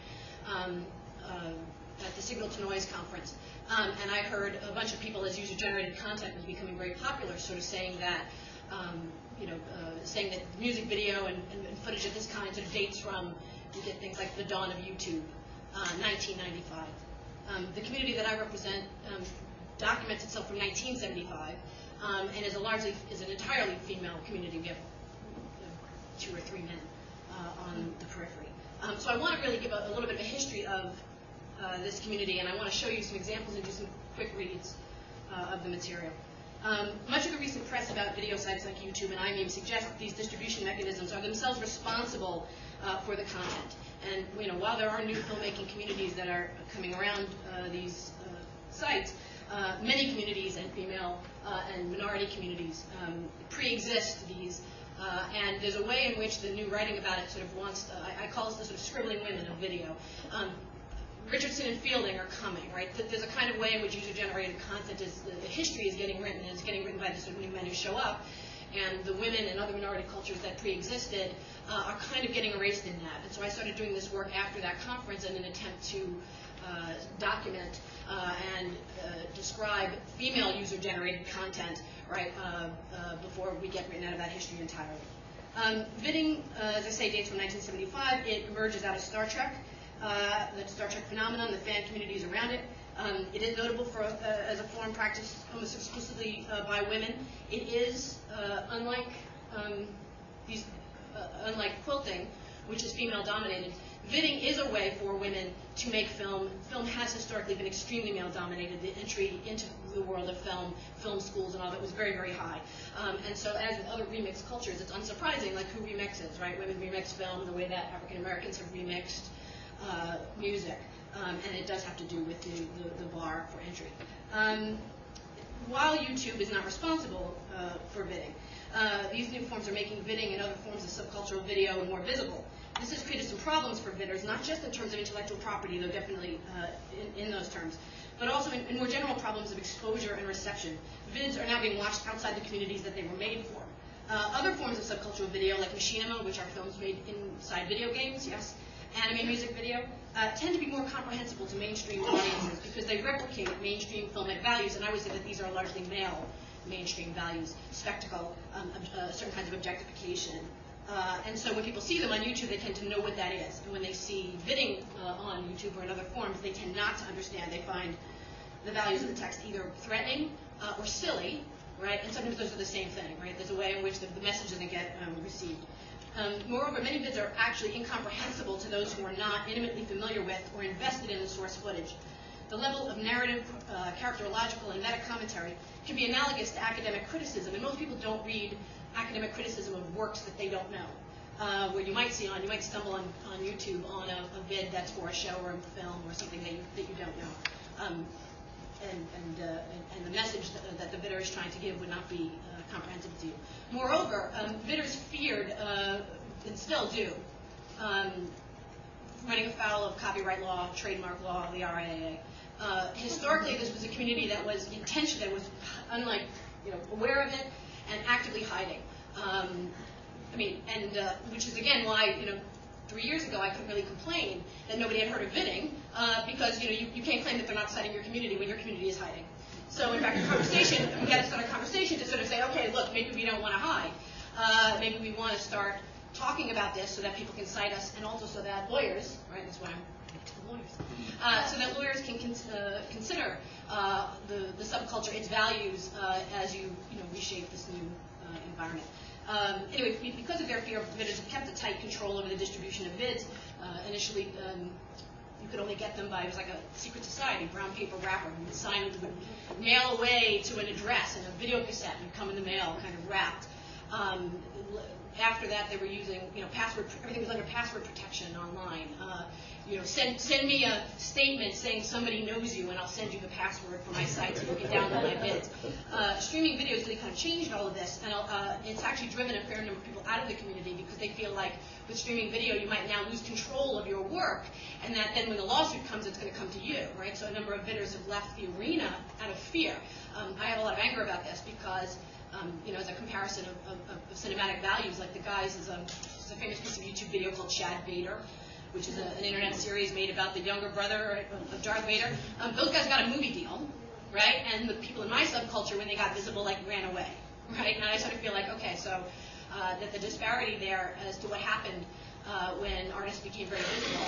Speaker 3: at the Signal to Noise conference, and I heard a bunch of people, as user-generated content was becoming very popular, sort of saying that, saying that music video and footage of this kind sort of dates from, you get things like the dawn of YouTube, 1995. The community that I represent documents itself from 1975, and is an entirely female community. We have 2 or 3 men on the periphery. So I want to really give a little bit of a history of this community, and I want to show you some examples and do some quick reads of the material. Much of the recent press about video sites like YouTube and iMeme suggests that these distribution mechanisms are themselves responsible for the content. And while there are new filmmaking communities that are coming around these sites, many communities and female and minority communities pre-exist these. And there's a way in which the new writing about it sort of wants to, I call this the sort of scribbling women of video. Richardson and Fielding are coming, right? There's a kind of way in which user-generated content is, the history is getting written, and it's getting written by the sort of new men who show up. And the women and other minority cultures that pre-existed are kind of getting erased in that. And so I started doing this work after that conference in an attempt to document and describe female user-generated content, right, before we get written out of that history entirely. Vidding, as I say, dates from 1975. It emerges out of Star Trek, the Star Trek phenomenon, the fan communities around it. It is notable for as a form practiced almost exclusively by women. It is, unlike quilting, which is female-dominated, vidding is a way for women to make film. Film has historically been extremely male-dominated. The entry into the world of film schools and all that was very, very high. And so as with other remix cultures, it's unsurprising, like who remixes, right? Women remix film the way that African Americans have remixed music. And it does have to do with the bar for entry. While YouTube is not responsible for vidding, these new forms are making vidding and other forms of subcultural video more visible. This has created some problems for vidders, not just in terms of intellectual property, though definitely in those terms, but also in more general problems of exposure and reception. Vids are now being watched outside the communities that they were made for. Other forms of subcultural video, like machinima, which are films made inside video games, yes, anime music video, tend to be more comprehensible to mainstream audiences because they replicate mainstream filmic values, and I would say that these are largely male mainstream values, spectacle, certain kinds of objectification. And so when people see them on YouTube, they tend to know what that is. And when they see vidding on YouTube or in other forms, they tend not to understand. They find the values of the text either threatening or silly, right? And sometimes those are the same thing, right? There's a way in which the message doesn't get received. Moreover, many vids are actually incomprehensible to those who are not intimately familiar with or invested in the source footage. The level of narrative, characterological, and meta-commentary can be analogous to academic criticism, and most people don't read academic criticism of works that they don't know. Where you might stumble on YouTube on a vid that's for a show or a film or something that you don't know. And the message that the bidder is trying to give would not be comprehensible to you. Moreover, bidders feared, and still do, running afoul of copyright law, trademark law, the RIAA. Historically, this was a community that was aware of it and actively hiding. Which is again why 3 years ago I couldn't really complain that nobody had heard of vidding because you can't claim that they're not citing your community when your community is hiding. So in fact, we got to start a conversation to sort of say, okay, look, maybe we don't want to hide. Maybe we want to start talking about this so that people can cite us, and also so that lawyers, right? That's why I'm to the lawyers, so that lawyers can consider the subculture, its values as you reshape this new environment.
Speaker 7: Anyway, because of their fear, bidders have kept a tight control over the distribution of bids. Initially, you could only get them by, it was like a secret society, brown paper wrapper. You would sign it, would mail away to an address, and a video cassette would come in the mail, kind of wrapped. After that, they were using, password. Everything was under password protection online. Send me a statement saying somebody knows you, and I'll send you the password for my site so you can download my bids. Streaming videos really kind of changed all of this, and it's actually driven a fair number of people out of the community because they feel like with streaming video, you might now lose control of your work, and that then when the lawsuit comes, it's going to come to you, right? So a number of bidders have left the arena out of fear. I have a lot of anger about this because as a comparison of cinematic values, like the guys, there's a famous piece of YouTube video called Chad Vader, which is an internet series made about the younger brother of Darth Vader. Those guys got a movie deal, right? And the people in my subculture, when they got visible, ran away, right? And I sort of feel like, okay, so that the disparity there as to what happened when artists became very visible,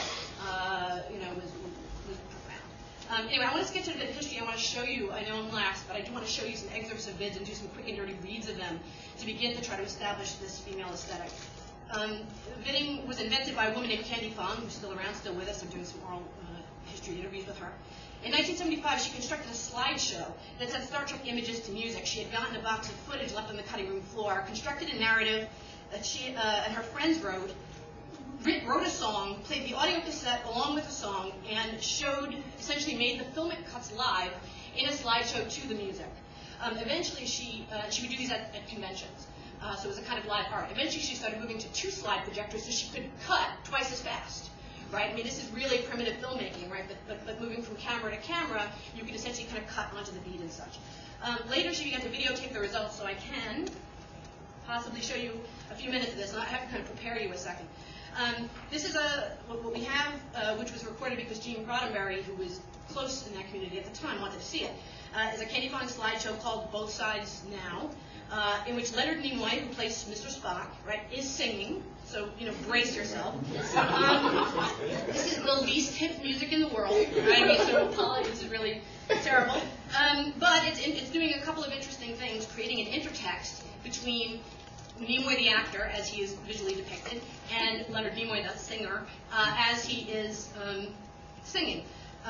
Speaker 7: was profound. Anyway, I want to sketch a bit of history. I want to show you, I know I'm last, but I do want to show you some excerpts of bids and do some quick and dirty reads of them to begin to try to establish this female aesthetic. Bidding was invented by a woman named Candy Fong, who's still around, still with us. I'm doing some oral history interviews with her. In 1975, she constructed a slideshow that said Star Trek images to music. She had gotten a box of footage left on the cutting room floor, constructed a narrative that she and her friends wrote a song, played the audio cassette along with the song, and essentially made the filmic cuts live in a slideshow to the music. Eventually, she would do these at conventions. So it was a kind of live art. Eventually, she started moving to 2 slide projectors so she could cut twice as fast, right? I mean, this is really primitive filmmaking, right? But moving from camera to camera, you could essentially kind of cut onto the beat and such. Later, she began to videotape the results, so I can possibly show you a few minutes of this, and I have to kind of prepare you a second. This is what we have, which was recorded because Gene Roddenberry, who was close in that community at the time, wanted to see it. Is a Candy Fong slideshow called Both Sides Now, in which Leonard Nimoy, who plays Mr. Spock, right, is singing. So, brace yourself. This is the least hip music in the world, right? I mean, so apologies, this is really terrible. But it's doing a couple of interesting things, creating an intertext between Nimoy the actor, as he is visually depicted, and Leonard Nimoy the singer, as he is singing.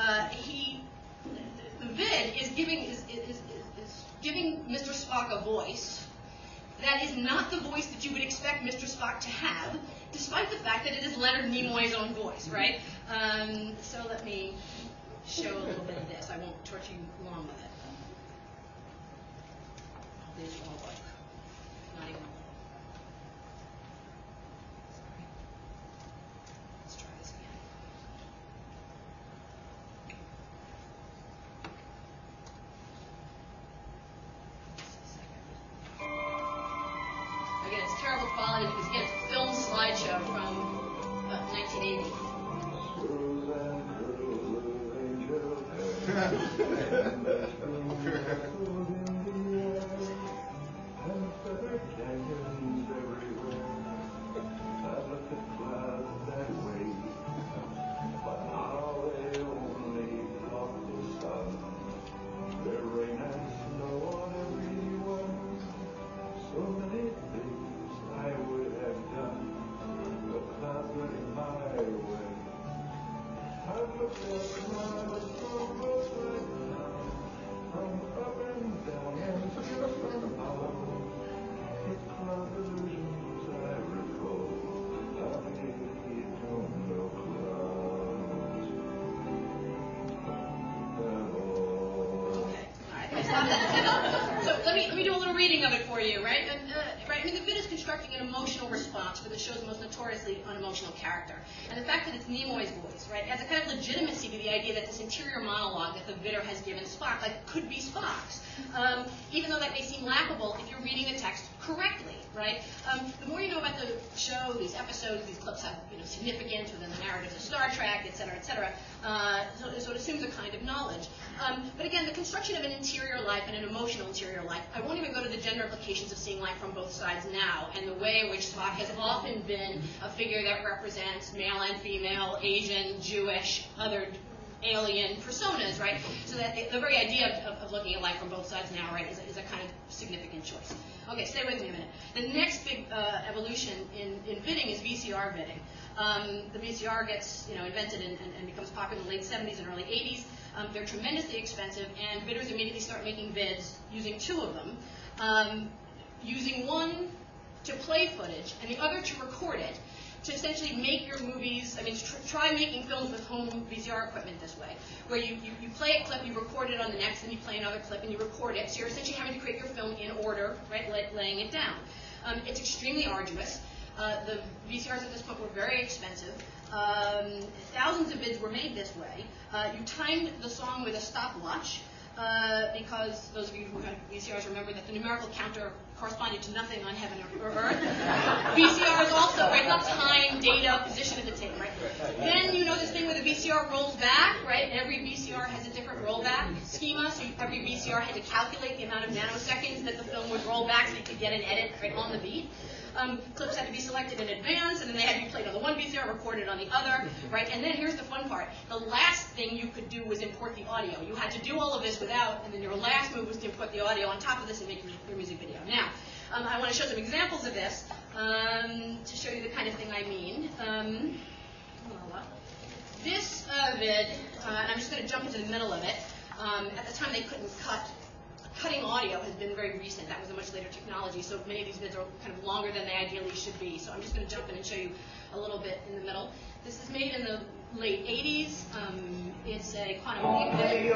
Speaker 7: The vid is giving Mr. Spock a voice that is not the voice that you would expect Mr. Spock to have, despite the fact that it is Leonard Nimoy's own voice, right? So let me show a little bit of this. I won't torture you long with it. This will work. Not even a little. Sorry. Let's try this again. Again, it's terrible quality because, again, it's a film slideshow from 1980. So let me do a little reading of it for you, right? I mean, the vid is constructing an emotional response for the show's most notoriously unemotional character. And the fact that it's Nimoy's voice, right, adds a kind of legitimacy to the idea that this interior monologue that the bidder has given Spock, could be Spock's. Even though that may seem laughable if you're reading the text correctly, right? The more you know about the show, these episodes, these clips have significance within the narratives of Star Trek, et cetera, et cetera. So it assumes a kind of knowledge. But again, the construction of an interior life and an emotional interior life, I won't even go to the gender implications of seeing life from both sides now, and the way in which Spock has often been a figure that represents male and female, Asian, Jewish, other alien personas, right? So that the very idea of looking at life from both sides now, right, is a kind of significant choice. Okay, stay with me a minute. The next big evolution in bidding is VCR bidding. The VCR gets invented and becomes popular in the late 70s and early 80s. They're tremendously expensive, and bidders immediately start making bids using two of them, using one to play footage and the other to record it, to essentially make your movies, try making films with home VCR equipment this way, where you play a clip, you record it on the next, and you play another clip and you record it. So you're essentially having to create your film in order, right, laying it down. It's extremely arduous. The VCRs at this point were very expensive. Thousands of bids were made this way. You timed the song with a stopwatch, because those of you who had VCRs remember that the numerical counter corresponded to nothing on heaven or earth. VCRs also, right, not time, data, position of the tape, right? Then this thing where the VCR rolls back, right? Every VCR has a different rollback schema, so every VCR had to calculate the amount of nanoseconds that the film would roll back so you could get an edit right on the beat. Clips had to be selected in advance, and then they had to be played on the one VCR, recorded on the other, right? And then here's the fun part. The last thing you could do was import the audio. You had to do all of this without, and then your last move was to import the audio on top of this and make your music video. Now, I want to show some examples of this to show you the kind of thing I mean. This vid, and I'm just going to jump into the middle of it. At the time, they couldn't cut. Cutting audio has been very recent. That was a much later technology, so many of these vids are kind of longer than they ideally should be. So I'm just going to jump in and show you a little bit in the middle. This is made in the late 80s. It's a quantum leap vid.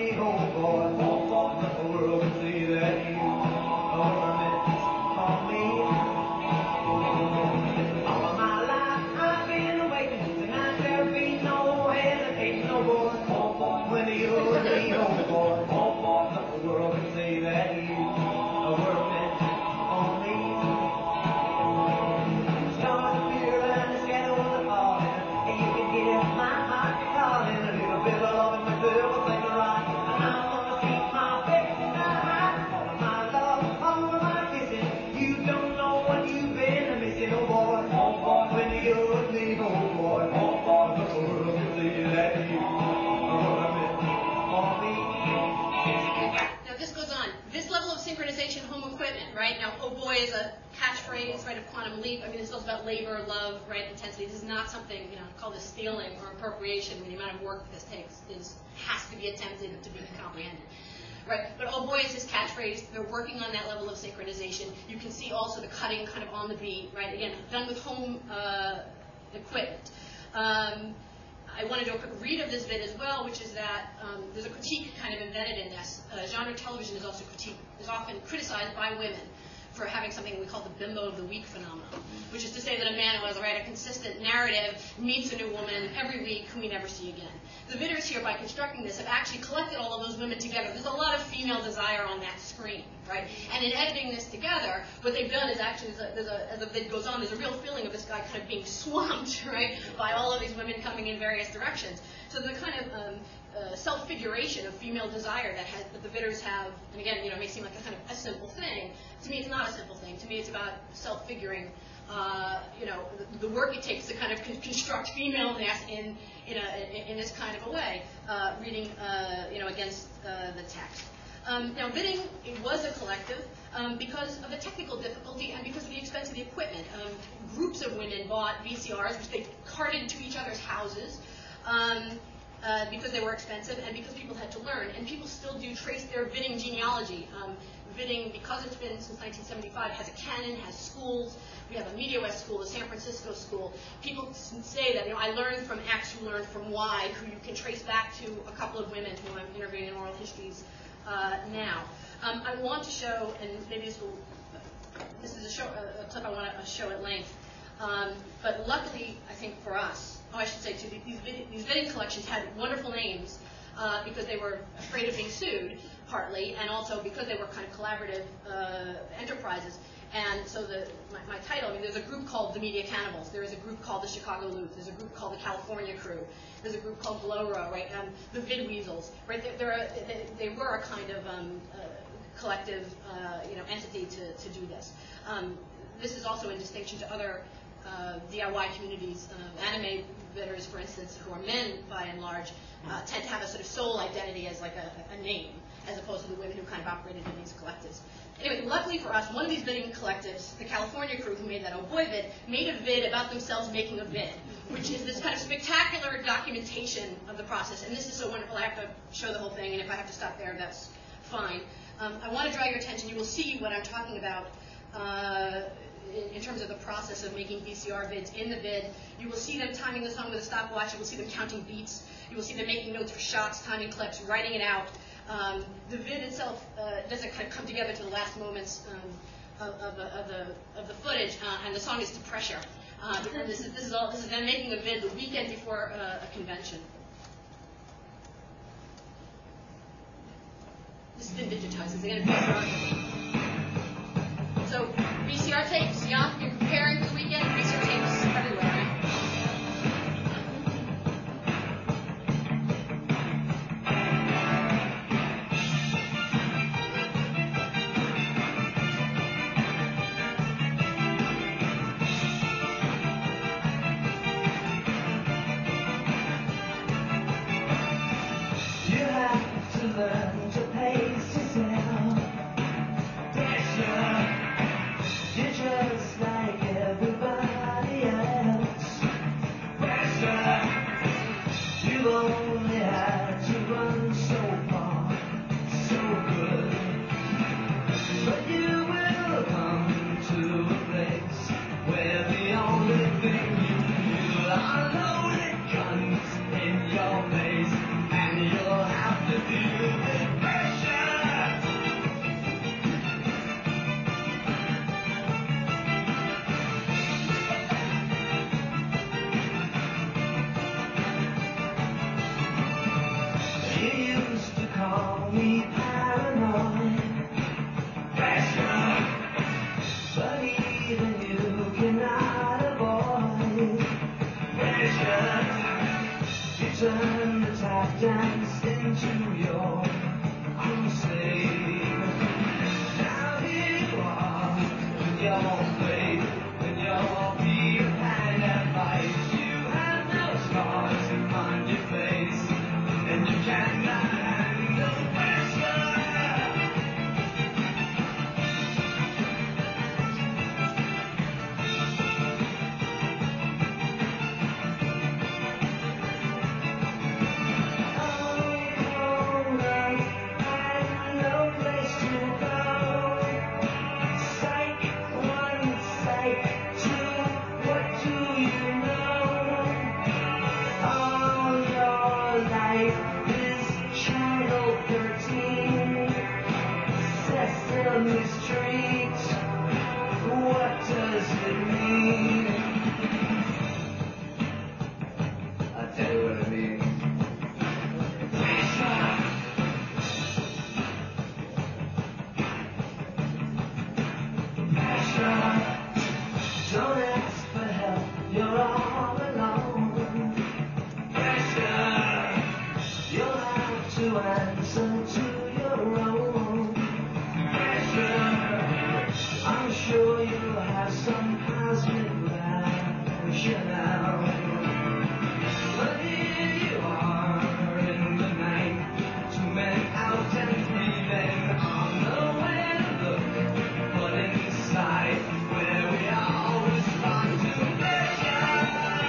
Speaker 7: Right now, oh boy is a catchphrase, right, of Quantum Leap. It's all about labor, love, right, intensity. This is not something, called this stealing or appropriation. The amount of work this takes has to be attempted to be comprehended, right? But oh boy is his catchphrase. They're working on that level of synchronization. You can see also the cutting kind of on the beat, right? Again, done with home equipment. I want to do a quick read of this vid as well, which is that there's a critique kind of embedded in this. Genre television is often criticized by women for having something we call the bimbo of the week phenomenon, which is to say that a man who has a consistent narrative meets a new woman every week whom we never see again. The bidders here, by constructing this, have actually collected all of those women together. There's a lot of female desire on that screen, right? And in editing this together, what they've done is actually, as the vid goes on, there's a real feeling of this guy kind of being swamped, right, by all of these women coming in various directions. So the kind of self-figuration of female desire that the bidders have, and again, it may seem like a kind of a simple thing. To me, it's not a simple thing. To me, it's about self-figuring. The work it takes to kind of construct femaleness in this kind of a way, reading, against the text. Now, bidding, it was a collective because of the technical difficulty and because of the expense of the equipment. Groups of women bought VCRs, which they carted to each other's houses. Because they were expensive and because people had to learn. And people still do trace their bidding genealogy. Bidding, because it's been since 1975, has a canon, has schools. We have a Media West school, a San Francisco school. People say that, I learned from X, who learned from Y, who you can trace back to a couple of women who I'm interviewing in oral histories now. I want to show, and maybe this is a clip I want to show at length. But luckily, I think for us, I should say too, these bidding collections had wonderful names because they were afraid of being sued, partly, and also because they were kind of collaborative enterprises. And so my title, there's a group called the Media Cannibals. There is a group called the Chicago Loop. There's a group called the California Crew. There's a group called Glowro, right? The Vid Weasels, right? They were a kind of collective, entity to do this. This is also in distinction to other DIY communities. Anime bidders, for instance, who are men by and large, tend to have a sort of sole identity as like a name, as opposed to the women who kind of operated in these collectives. Anyway, luckily for us, one of these bidding collectives, the California crew who made that Oh Boy vid, made a vid about themselves making a bid, which is this kind of spectacular documentation of the process. And this is so wonderful, I have to show the whole thing, and if I have to stop there, that's fine. I want to draw your attention. You will see what I'm talking about in terms of the process of making VCR vids. In the vid, you will see them timing the song with a stopwatch. You will see them counting beats. You will see them making notes for shots, timing clips, writing it out. The vid itself doesn't kind of come together to the last moments of the footage, and the song is To Pressure. And this is them making a vid the weekend before a convention. This has been digitized. It's going to be so VCR tapes, yeah, you're preparing for the weekend, VCR tapes everywhere, right?
Speaker 8: You have to learn to pace yourself. Pressure. You're just like everybody else. Pressure. You only had to run so far, so good. But you will come to a place where the only thing you feel are loaded guns in your face, and you'll have to deal with pressure. You used to call me paranoid, pressure, but even you cannot avoid pressure. You turn the tap dance into your crusade. Now here you are with your faith, with your fear and advice. You have no scars on your face, and you cannot handle pressure. No place to go. Psych 1, psych 2, what do you know? All your life is Channel 13, Sesame Street. What does it mean? I'll tell you what it means. Pressure. Pressure. Don't ask for help, you're all alone. Pressure. You'll have to answer to your own. Pressure. I'm sure you'll have some cosmic rationale. But here you are in the night, 2 men out and 3 men on the way to look, but inside where we all respond to pressure.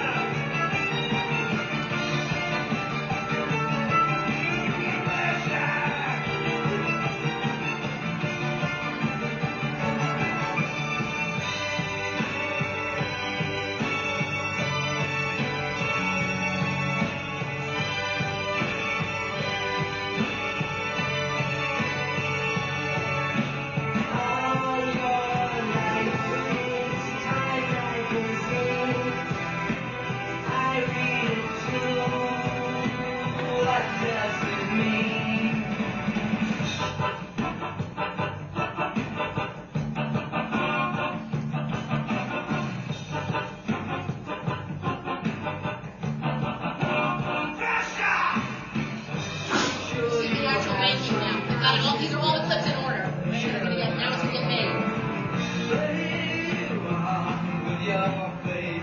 Speaker 8: All your life is Time Magazine. I read it too. What does it mean?
Speaker 7: This is the actual making now. We've got it all. These are all the clips in order. Now it's going to get made.
Speaker 8: But here you are with your face.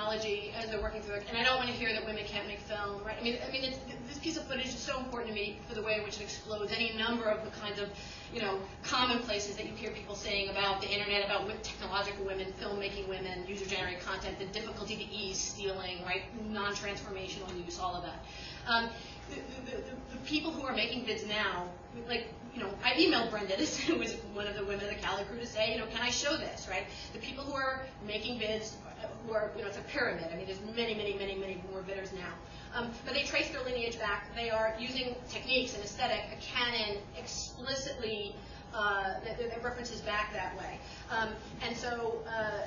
Speaker 7: technology as they're working through it. And I don't want to hear that women can't make film, right? I mean, this piece of footage is so important to me for the way in which it explodes any number of the kinds of, commonplaces that you hear people saying about the internet, about technological women, filmmaking women, user-generated content, the difficulty to ease, stealing, right, non-transformational use, all of that. The people who are making bids now, I emailed Brenda, who was one of the women of the Cali crew, to say, can I show this, right? The people who are making bids, who are, it's a pyramid. I mean, there's many, many, many, many more bidders now. But they trace their lineage back. They are using techniques and aesthetic, a canon explicitly that references back that way. And so,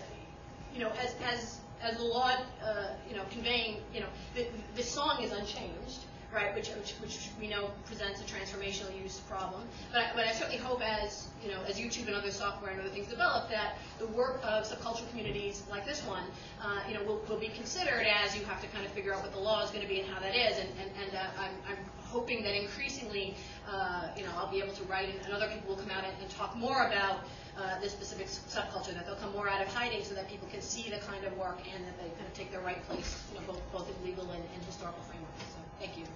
Speaker 7: as the law, conveying, the song is unchanged, right? Which we know presents a transformational use problem. But I certainly hope, as YouTube and other software and other things develop, that the work of subcultural communities like this one, will be considered as you have to kind of figure out what the law is going to be and how that is. And I'm hoping that increasingly, I'll be able to write, and other people will come out and talk more about this specific subculture, that they'll come more out of hiding so that people can see the kind of work and that they kind of take their right place, both in legal and historical frameworks. So, thank you.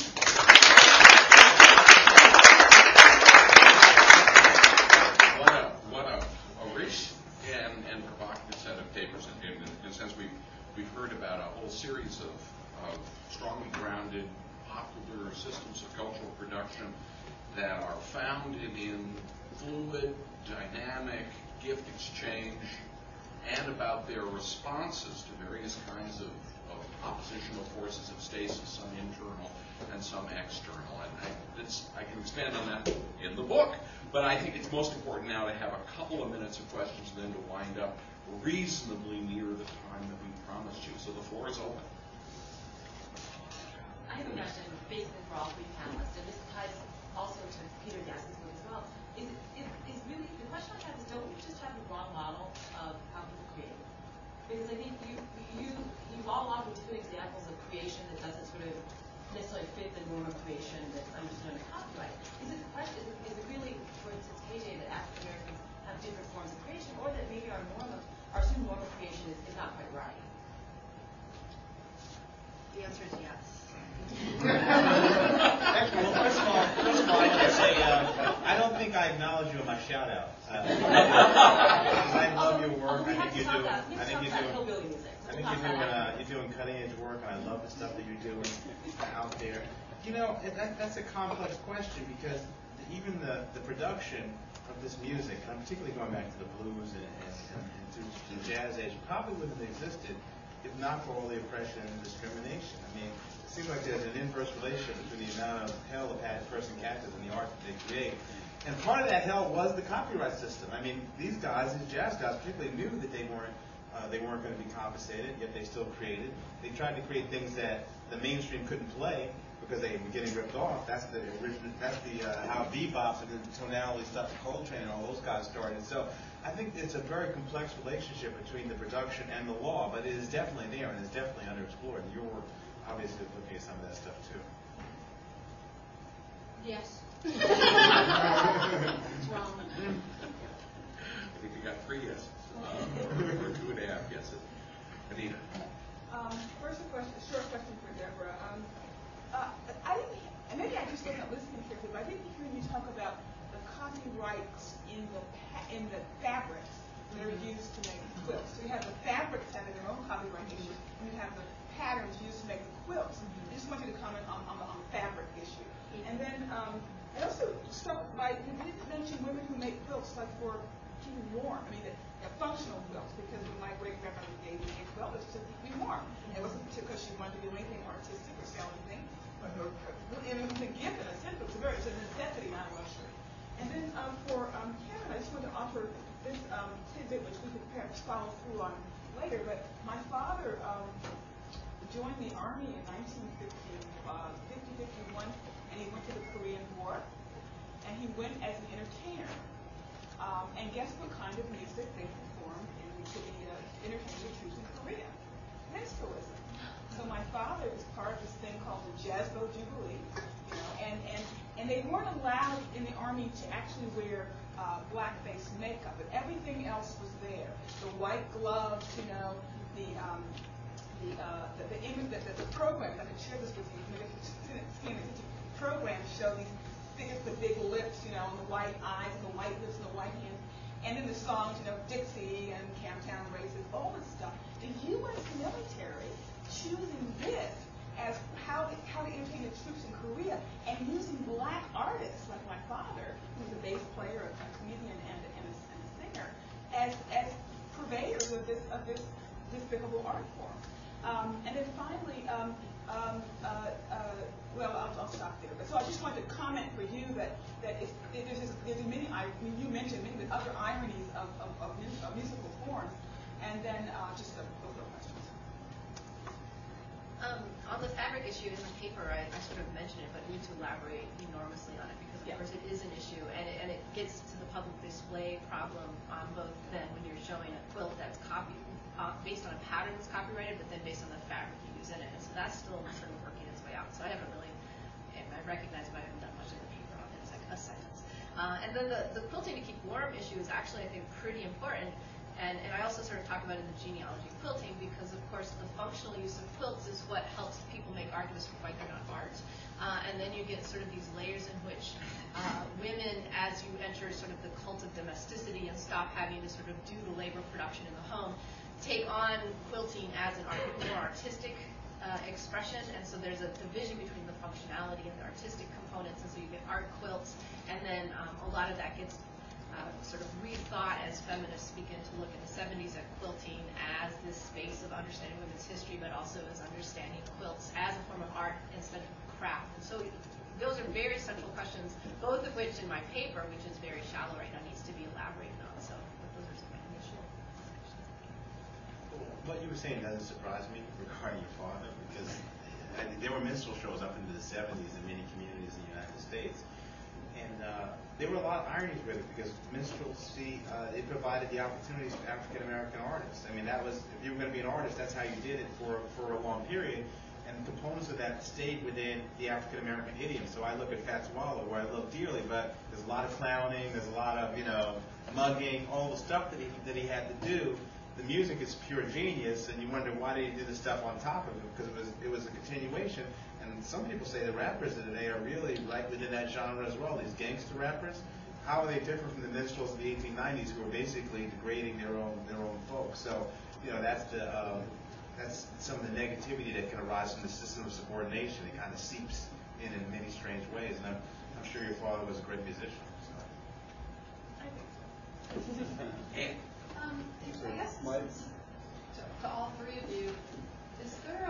Speaker 2: What a rich and provocative set of papers. In a sense, we've heard about a whole series of strongly grounded popular systems of cultural production that are founded in fluid, dynamic gift exchange, and about their responses to various kinds of oppositional forces of stasis, some internal and some external. And I can expand on that in the book, but I think it's most important now to have a couple of minutes of questions and then to wind up reasonably near the time that we promised you. So the floor is open.
Speaker 6: I have a question basically for all three panelists, and this ties also to Peter Gaskins' book as well. Is really, the question I have is, don't we just have the wrong model of how people create? Because I think you've all offered different examples of creation that doesn't sort of necessarily fit the norm of creation that's understood in copyright. Is it really, for instance, KJ, that African Americans have different forms of creation, or that maybe our assumed norm of creation is not quite right?
Speaker 3: The answer is yes.
Speaker 4: Well, first of all, I can say I don't think I acknowledge you in my shout out. I love your work. I think you're doing cutting edge work, and I love the stuff that you're doing out there. That's a complex question, because even the production of this music, and I'm particularly going back to the blues and to the jazz age, probably wouldn't have existed if not for all the oppression and discrimination. I mean, it seems like there's an inverse relationship between the amount of hell a person catches and the art that they create. And part of that hell was the copyright system. I mean, these guys, these jazz guys, particularly knew that they weren't going to be compensated, yet they still created. They tried to create things that the mainstream couldn't play because they were getting ripped off. That's how bebop and the tonality stuff, and Coltrane and all those guys started. So I think it's a very complex relationship between the production and the law, but it is definitely there and it's definitely underexplored. And your work obviously is looking at some of that stuff too.
Speaker 7: Yes.
Speaker 2: It's wrong. I think we got 3 yeses. Or 2.5 yeses. Anita.
Speaker 9: First, a short question for Deborah. Maybe I just wasn't listening carefully, but I didn't hear you talk about the copyrights in the fabrics that are used to make the quilts. So you have the fabrics that are their own copyright issue, and you have the patterns used to make the quilts. I just want you to comment on the fabric issue. And then I also struck by, you didn't mention women who make quilts like for keeping warm. I mean, they're functional quilts, because when my great-grandmother gave me a quilt, it was to keep me warm. It wasn't because she wanted to do anything artistic or sell anything, or it was a gift in a sense, but it's a necessity, not a luxury. And then for Kevin, I just wanted to offer this tidbit, which we could perhaps follow through on later, but my father joined the Army in 1951, and he went to the Korean War, and he went as an entertainer. And guess what kind of music they performed to the entertainment troops in Korea? Minstrelsm. So my father was part of this thing called the Jazbo Jubilee, and they weren't allowed in the Army to actually wear black-face makeup, but everything else was there. The white gloves, the the image that the programs, I can share this with you, maybe if you see in the programs show these figures with big lips, you know, and the white eyes and the white lips and the white hands. And in the songs, you know, Dixie and Camptown Races, all this stuff. The U.S. military choosing this as how to entertain the troops in Korea and using black artists like my father, who's a bass player, a comedian, and a singer, as purveyors of this despicable art form. And then finally, well, I'll stop there. But so I just wanted to comment for you that there's many. You mentioned many of the other ironies of musical forms, and then just those are questions.
Speaker 3: On the fabric issue in the paper, I sort of mentioned it, but need to elaborate enormously on it because, of course, it is an issue, and it gets to the public display problem on both then when you're showing a quilt that's copied based on a pattern that's copyrighted, but then based on the fabric you use in it, and so that's still sort of working its way out. So I haven't really, and I recognize, but I haven't done much in the paper on it. It's like a sentence. And then the quilting to keep warm issue is actually, I think, pretty important. And I also sort of talk about it in the genealogy of quilting because, of course, the functional use of quilts is what helps people make arguments for why they're not art. And then you get sort of these layers in which women, as you enter sort of the cult of domesticity and stop having to sort of do the labor production in the home, take on quilting as an more artistic expression. And so there's a division between the functionality and the artistic components. And so you get art quilts, and then a lot of that gets sort of rethought as feminists begin to look in the 70s at quilting as this space of understanding women's history, but also as understanding quilts as a form of art instead of craft. And so those are very central questions, both of which in my paper, which is very shallow right now, needs to be elaborated on. So those are some initial sections.
Speaker 5: What you were saying doesn't surprise me regarding your father, because there were minstrel shows up into the 70s in many communities in the United States. And there were a lot of ironies with it because minstrelsy, it provided the opportunities for African American artists. I mean, that was, if you were going to be an artist, that's how you did it for a long period. And components of that stayed within the African American idiom. So I look at Fats Waller, where I love dearly, but there's a lot of clowning, there's a lot of, mugging, all the stuff that he had to do. The music is pure genius, and you wonder why did he do the stuff on top of it, because it was a continuation. And some people say the rappers of today are really right within that genre as well. These gangster rappers, how are they different from the minstrels of the 1890s who were basically degrading their own folks? So, that's some of the negativity that can arise from the system of subordination. It kind of seeps in many strange ways. And I'm sure your father was a great musician. So.
Speaker 10: I guess to all three of you, is there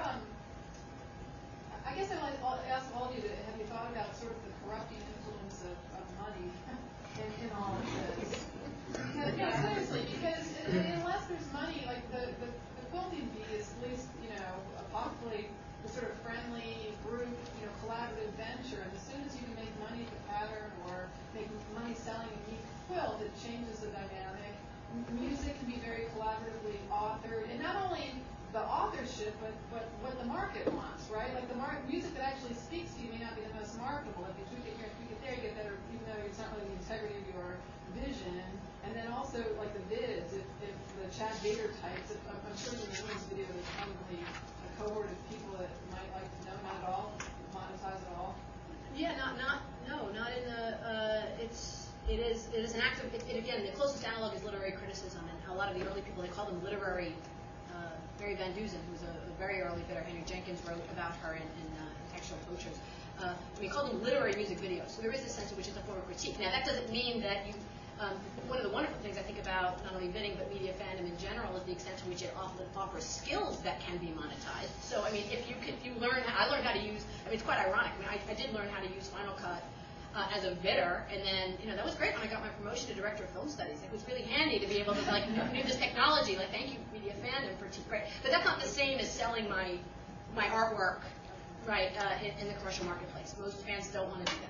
Speaker 10: I guess I want to ask all of you, have you thought about sort of the corrupting influence of money in all of this? Seriously, because unless there's money, like the quilting bee is at least, possibly the sort of friendly group, collaborative venture, and as soon as you can make money at the pattern or make money selling a neat quilt, it changes the dynamic. Music can be very collaboratively authored, and not only the authorship, but what the market wants, right? Like the music that actually speaks to you may not be the most marketable. If you tweak it here and tweak it there, you get better, even though it's not really the integrity of your vision. And then also like the vids, if the Chad Bader types, I'm sure in the women's video there's probably a cohort of people that might like to know, not at all, monetize at all.
Speaker 7: Yeah, not in the. It is an act of. Again, the closest analog is literary criticism, and a lot of the early people, they call them literary. Mary Van Dusen, who's a very early bidder, Henry Jenkins wrote about her in Textual Poachers. We call them literary music videos. So there is a sense in which it's a form of critique. Now, that doesn't mean that you. One of the wonderful things I think about not only bidding but media fandom in general is the extent to which it offers skills that can be monetized. So, I mean, if you learn, I learned how to use. I mean, it's quite ironic. I mean, I did learn how to use Final Cut. As a bidder, and then, that was great when I got my promotion to director of film studies. It was really handy to be able to, knew this technology, thank you, media fandom, for great. But that's not the same as selling my artwork, right, in the commercial marketplace. Most fans don't want to do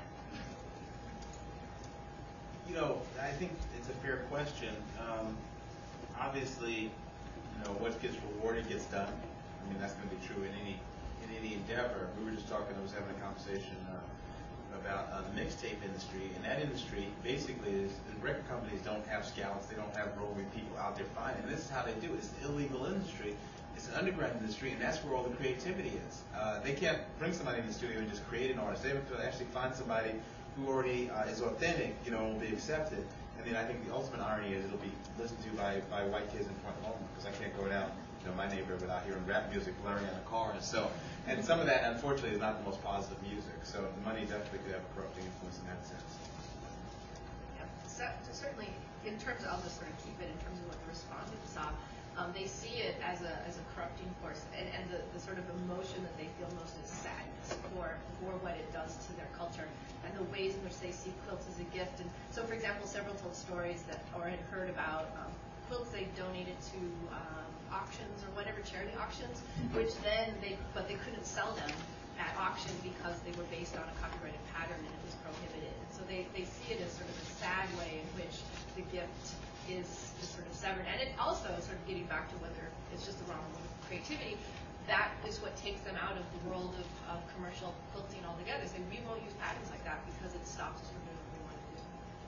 Speaker 7: that.
Speaker 5: I think it's a fair question. Obviously, what gets rewarded gets done. I mean, that's going to be true in any endeavor. We were just talking, I was having a conversation about the mixtape industry, and that industry basically is the record companies don't have scouts, they don't have roving people out there finding. And this is how they do it. It's an illegal industry. It's an
Speaker 4: underground industry, and that's where all the creativity is. They can't bring somebody in the studio and just create an artist. They have to actually find somebody who already is authentic, will be accepted. And then I think the ultimate irony is it'll be listened to by white kids in Point Loma, because I can't go down my neighborhood without hearing rap music blaring on a car. And some of that, unfortunately, is not the most positive music. So the money definitely could have a corrupting influence in that sense.
Speaker 3: Yeah, so certainly, in terms of, I'll just sort of keep it in terms of what the respondents saw, they see it as a corrupting force, and the sort of emotion that they feel most is sadness for what it does to their culture, and the ways in which they see quilts as a gift. And so, for example, several told stories or had heard about quilts they donated to auctions or whatever, charity auctions, which then they couldn't sell them at auction because they were based on a copyrighted pattern and it was prohibited. And so they see it as sort of a sad way in which the gift is sort of severed. And it also, sort of getting back to whether it's just the wrong world of creativity, that is what takes them out of the world of commercial quilting altogether. They say, we won't use patterns like that because it stops us from doing what we want to do.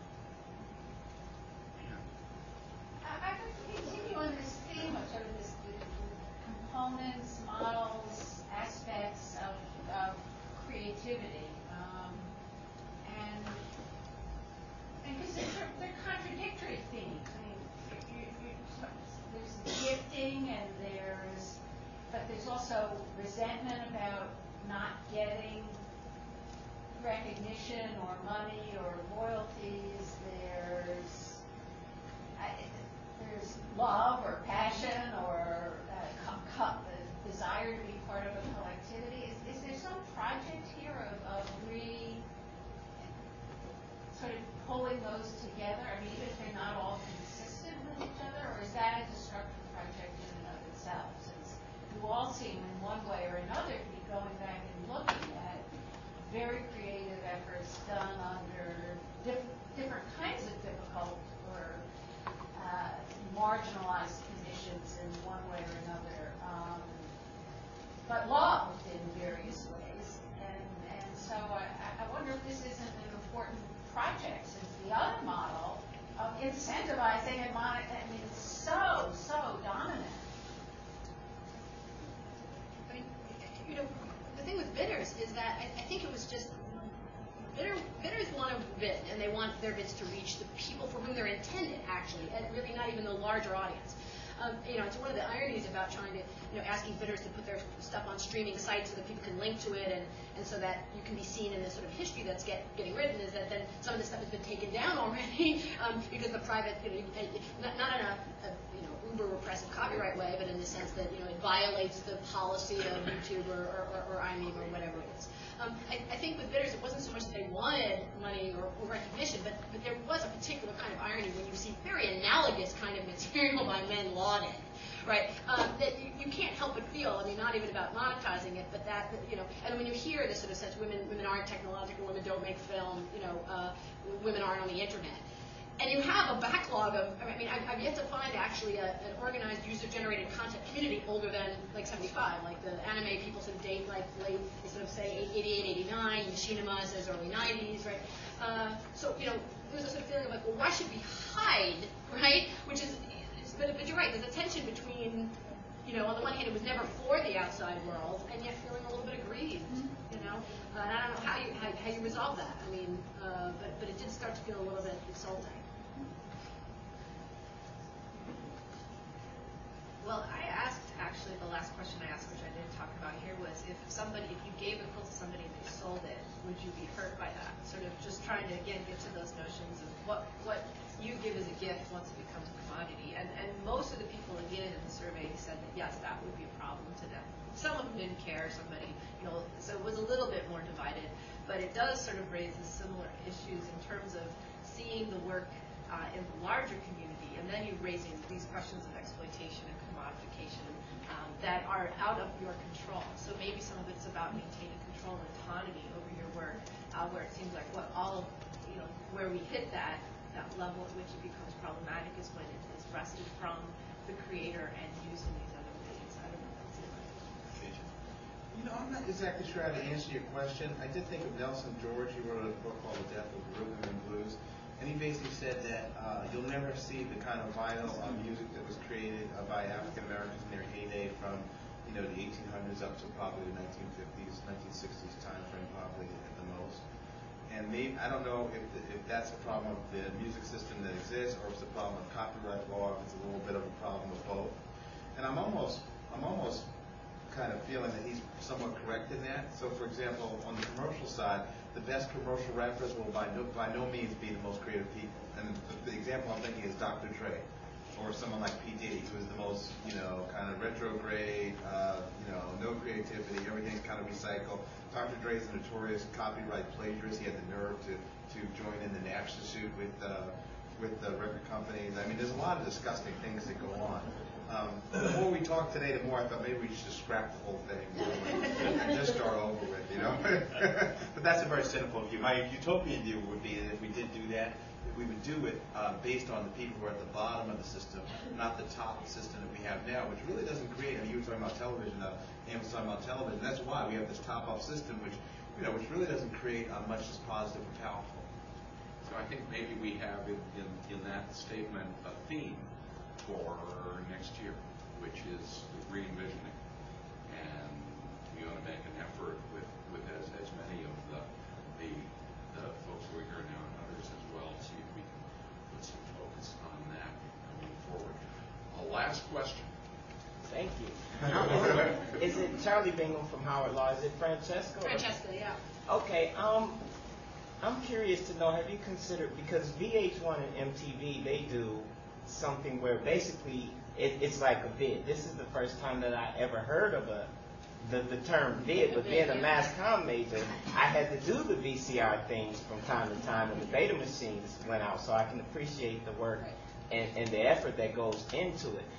Speaker 11: I'd like to continue on this theme of sort of the components, models, aspects of creativity. And because they're contradictory themes. I mean, there's gifting and but there's also resentment about not getting recognition or money or royalties. There's love or passion or the desire to be part of a collectivity. Is there some project here of sort of pulling those together? I mean, even if they're not all consistent with each other, or is that a destructive project in and of itself? Since you all seem, in one way or another, to be going back and looking at very creative efforts done under different kinds of difficult or marginalized conditions in one way or another, but loved in various ways. And so I wonder if this isn't an important project, since the other model of incentivizing and monetizing is so dominant.
Speaker 7: I mean, the thing with bidders is that I think it was just bidders want to bid, and they want their bids to reach the people for whom they're intended, actually, and really not even the larger audience. It's one of the ironies about trying to, asking bidders to put their stuff on streaming sites so that people can link to it, and so that you can be seen in this sort of history that's getting written, is that then some of this stuff has been taken down already because the private, not in a uber repressive copyright way, but in the sense that it violates the policy of YouTube or iMeme or whatever it is. I think with bidders, it wasn't so much that they wanted money or recognition, but there was a particular kind of irony when you see very analogous kind of material by men lauded, right? That you can't help but feel, not even about monetizing it, but that, and when you hear this sort of sense, women aren't technological, women don't make film, women aren't on the internet. And you have a backlog of, I've yet to find actually an organized user-generated content community older than like 75. Like the anime people sort of date like late, they sort of say 88, 89, Machinima says early 90s, right? So, there's a sort of feeling of like, well, why should we hide, right? Which is, but you're right, there's a tension between, on the one hand, it was never for the outside world, and yet feeling a little bit aggrieved, And I don't know how you resolve that. But it did start to feel a little bit insulting.
Speaker 3: Well, I asked, actually, the last question I asked, which I didn't talk about here, was if you gave a quilt to somebody and they sold it, would you be hurt by that? Sort of just trying to, again, get to those notions of what you give as a gift once it becomes a commodity. And most of the people, again, in the survey said that, yes, that would be a problem to them. Some of them didn't care, so it was a little bit more divided. But it does sort of raise the similar issues in terms of seeing the work in the larger community, and then you raising these questions of exploitation and commodification that are out of your control. So maybe some of it's about maintaining control and autonomy over your work, where it seems like where we hit that level at which it becomes problematic is when it is wrested from the creator and used in these other ways. I don't know if that's it.
Speaker 4: I'm not exactly sure how to answer your question. I did think of Nelson George. He wrote a book called The Death of Rhythm and Blues. And he basically said that you'll never see the kind of vinyl music that was created by African Americans in their heyday from the 1800s up to probably the 1950s, 1960s time frame probably at the most. And maybe, I don't know if that's a problem of the music system that exists, or if it's a problem of copyright law, if it's a little bit of a problem of both. And I'm almost kind of feeling that he's somewhat correct in that. So, for example, on the commercial side, the best commercial rappers will by no means be the most creative people. And the example I'm thinking is Dr. Dre, or someone like P. Diddy, who is the most, kind of retrograde, no creativity, everything's kind of recycled. Dr. Dre is a notorious copyright plagiarist. He had the nerve to join in the NAFTA suit with the record companies. I mean, there's a lot of disgusting things that go on. The more we talk today, the more I thought maybe we should just scrap the whole thing and just start over with, But that's a very cynical view. My utopian view would be that if we did do that, we would do it based on the people who are at the bottom of the system, not the top system that we have now, which really doesn't create. I mean, you were talking about television, Ann was talking about television. That's why we have this top-up system, which really doesn't create much as positive or powerful.
Speaker 2: So I think maybe we have in that statement a theme for next year, which is the green visioning, and we ought to make an effort with as many of the folks who are here now and others as well, see if we can put some focus on that moving forward. Last question.
Speaker 12: Thank you. Is it Charlie Bingham from Howard Law? Is it Francesca?
Speaker 7: Francesca, yeah.
Speaker 12: Okay. I'm curious to know, have you considered, because VH1 and MTV, they do something where basically it's like a bid. This is the first time that I ever heard of the term bid, but being a mass comm major, I had to do the VCR things from time to time when the beta machines went out, so I can appreciate the work and the effort that goes into it.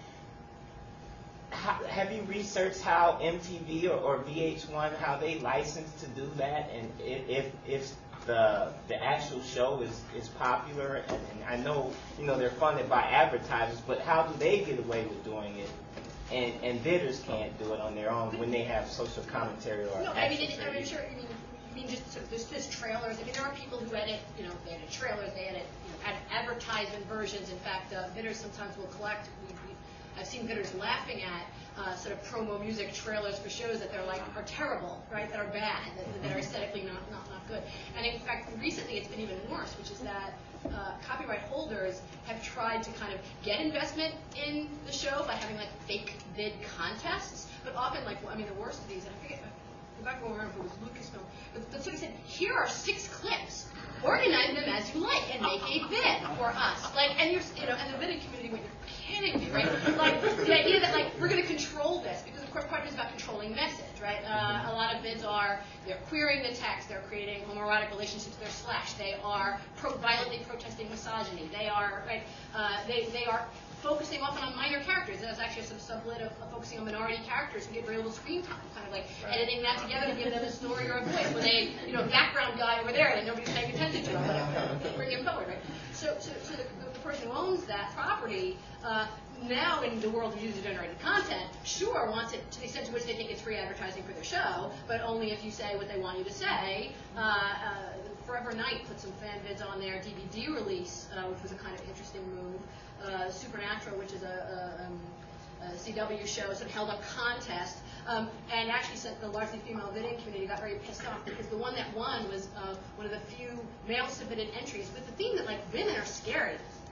Speaker 12: Have you researched how MTV or VH1, how they license to do that, and if the actual show is popular, and I know they're funded by advertisers, but how do they get away with doing it, and bidders can't do it on their own when they have social commentary or action?
Speaker 7: I'm sure. You mean just sort of there's trailers. I mean, there are people who edit, they edit trailers, they edit advertisement versions. In fact, bidders sometimes will collect. I've seen bidders laughing at sort of promo music trailers for shows that are terrible, right? That are bad, that are aesthetically not good. And in fact, recently it's been even worse, which is that copyright holders have tried to kind of get investment in the show by having fake bid contests. But often, the worst of these, and I can't remember if it was Lucasfilm, but sort of said, here are 6 clips. Organize them as you like and make a bid for us. And and the bidding community went, you're kidding me, right? The idea that we're going to control this, because of course part of it is about controlling message, right? A lot of bids they're queering the text, they're creating homoerotic relationships, they're slash, they are violently protesting misogyny, they are they are focusing often on minor characters. There's actually some sublet of focusing on minority characters who get very little screen time, kind of editing that together to give them a story or a voice. With a background guy over there that nobody's paying attention to, but bring him forward, right? So the person who owns that property now in the world of user-generated content, sure wants it to the extent to which they think it's free advertising for their show, but only if you say what they want you to say. Forever Night put some fan vids on their DVD release, which was a kind of interesting move. Supernatural, which is a CW show, sort of held a contest, and actually sent the largely female bidding community got very pissed off because the one that won was one of the few male-submitted entries with the theme that women are scary.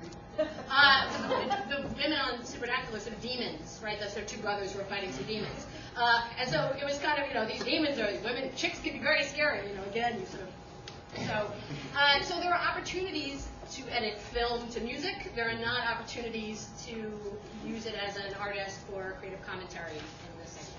Speaker 7: The women on Supernatural are sort of demons, right? Those are 2 brothers who are fighting 2 demons, and so it was kind of these demons are women. Chicks can be very scary, Again, you sort of so there are opportunities to edit film to music. There are not opportunities to use it as an artist or creative commentary in this instance.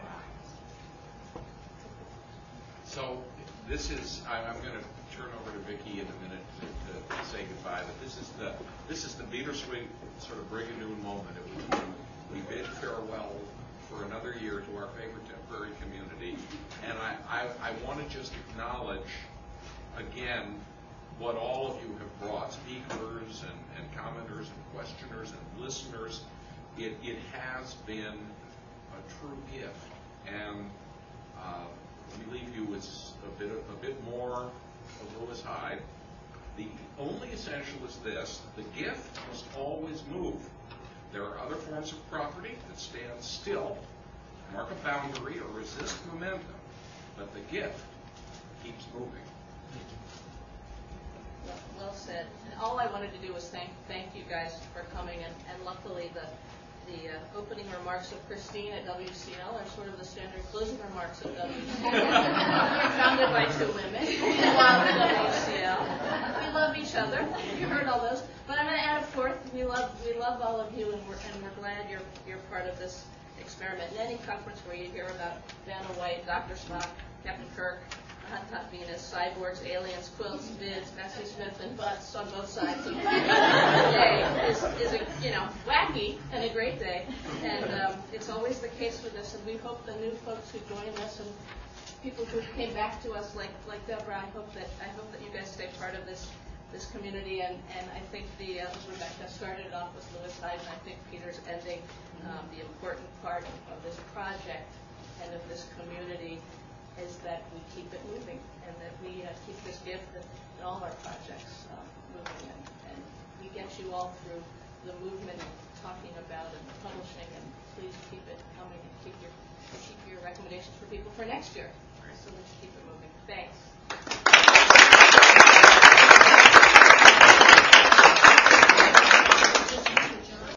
Speaker 2: So this is, I'm going to turn over to Vicki in a minute to say goodbye, but this is the bittersweet sort of Brigadoon moment at which we bid farewell for another year to our favorite temporary community. And I want to just acknowledge again what all of you have brought, speakers and commenters and questioners and listeners. It has been a true gift, and we leave you with a bit more of Lewis Hyde. The only essential is this: the gift must always move. There are other forms of property that stand still, mark a boundary or resist momentum, but the gift keeps moving.
Speaker 13: Well said. And all I wanted to do was thank you guys for coming, and luckily the opening remarks of Christine at WCL are sort of the standard closing remarks of WCL. We're founded by two women. We love WCL. We love each other. You heard all those. But I'm going to add a fourth. We love all of you, and we're glad you're part of this experiment. In any conference where you hear about Vanna White, Dr. Spock, Captain Kirk, Hot Top Venus, cyborgs, aliens, quilts, vids, Bessie Smith, and butts on both sides of the day is a wacky and a great day. And it's always the case with this. And we hope the new folks who join us and people who came back to us like Deborah, I hope that you guys stay part of this community. And I think Rebecca started it off with Lewis Hyde, and I think Peter's ending the important part of this project and of this community is that we keep it moving, and that we keep this gift in all our projects moving, and we get you all through the movement talking about and publishing, and please keep it coming and keep your recommendations for people for next year, so let's keep it moving. Thanks.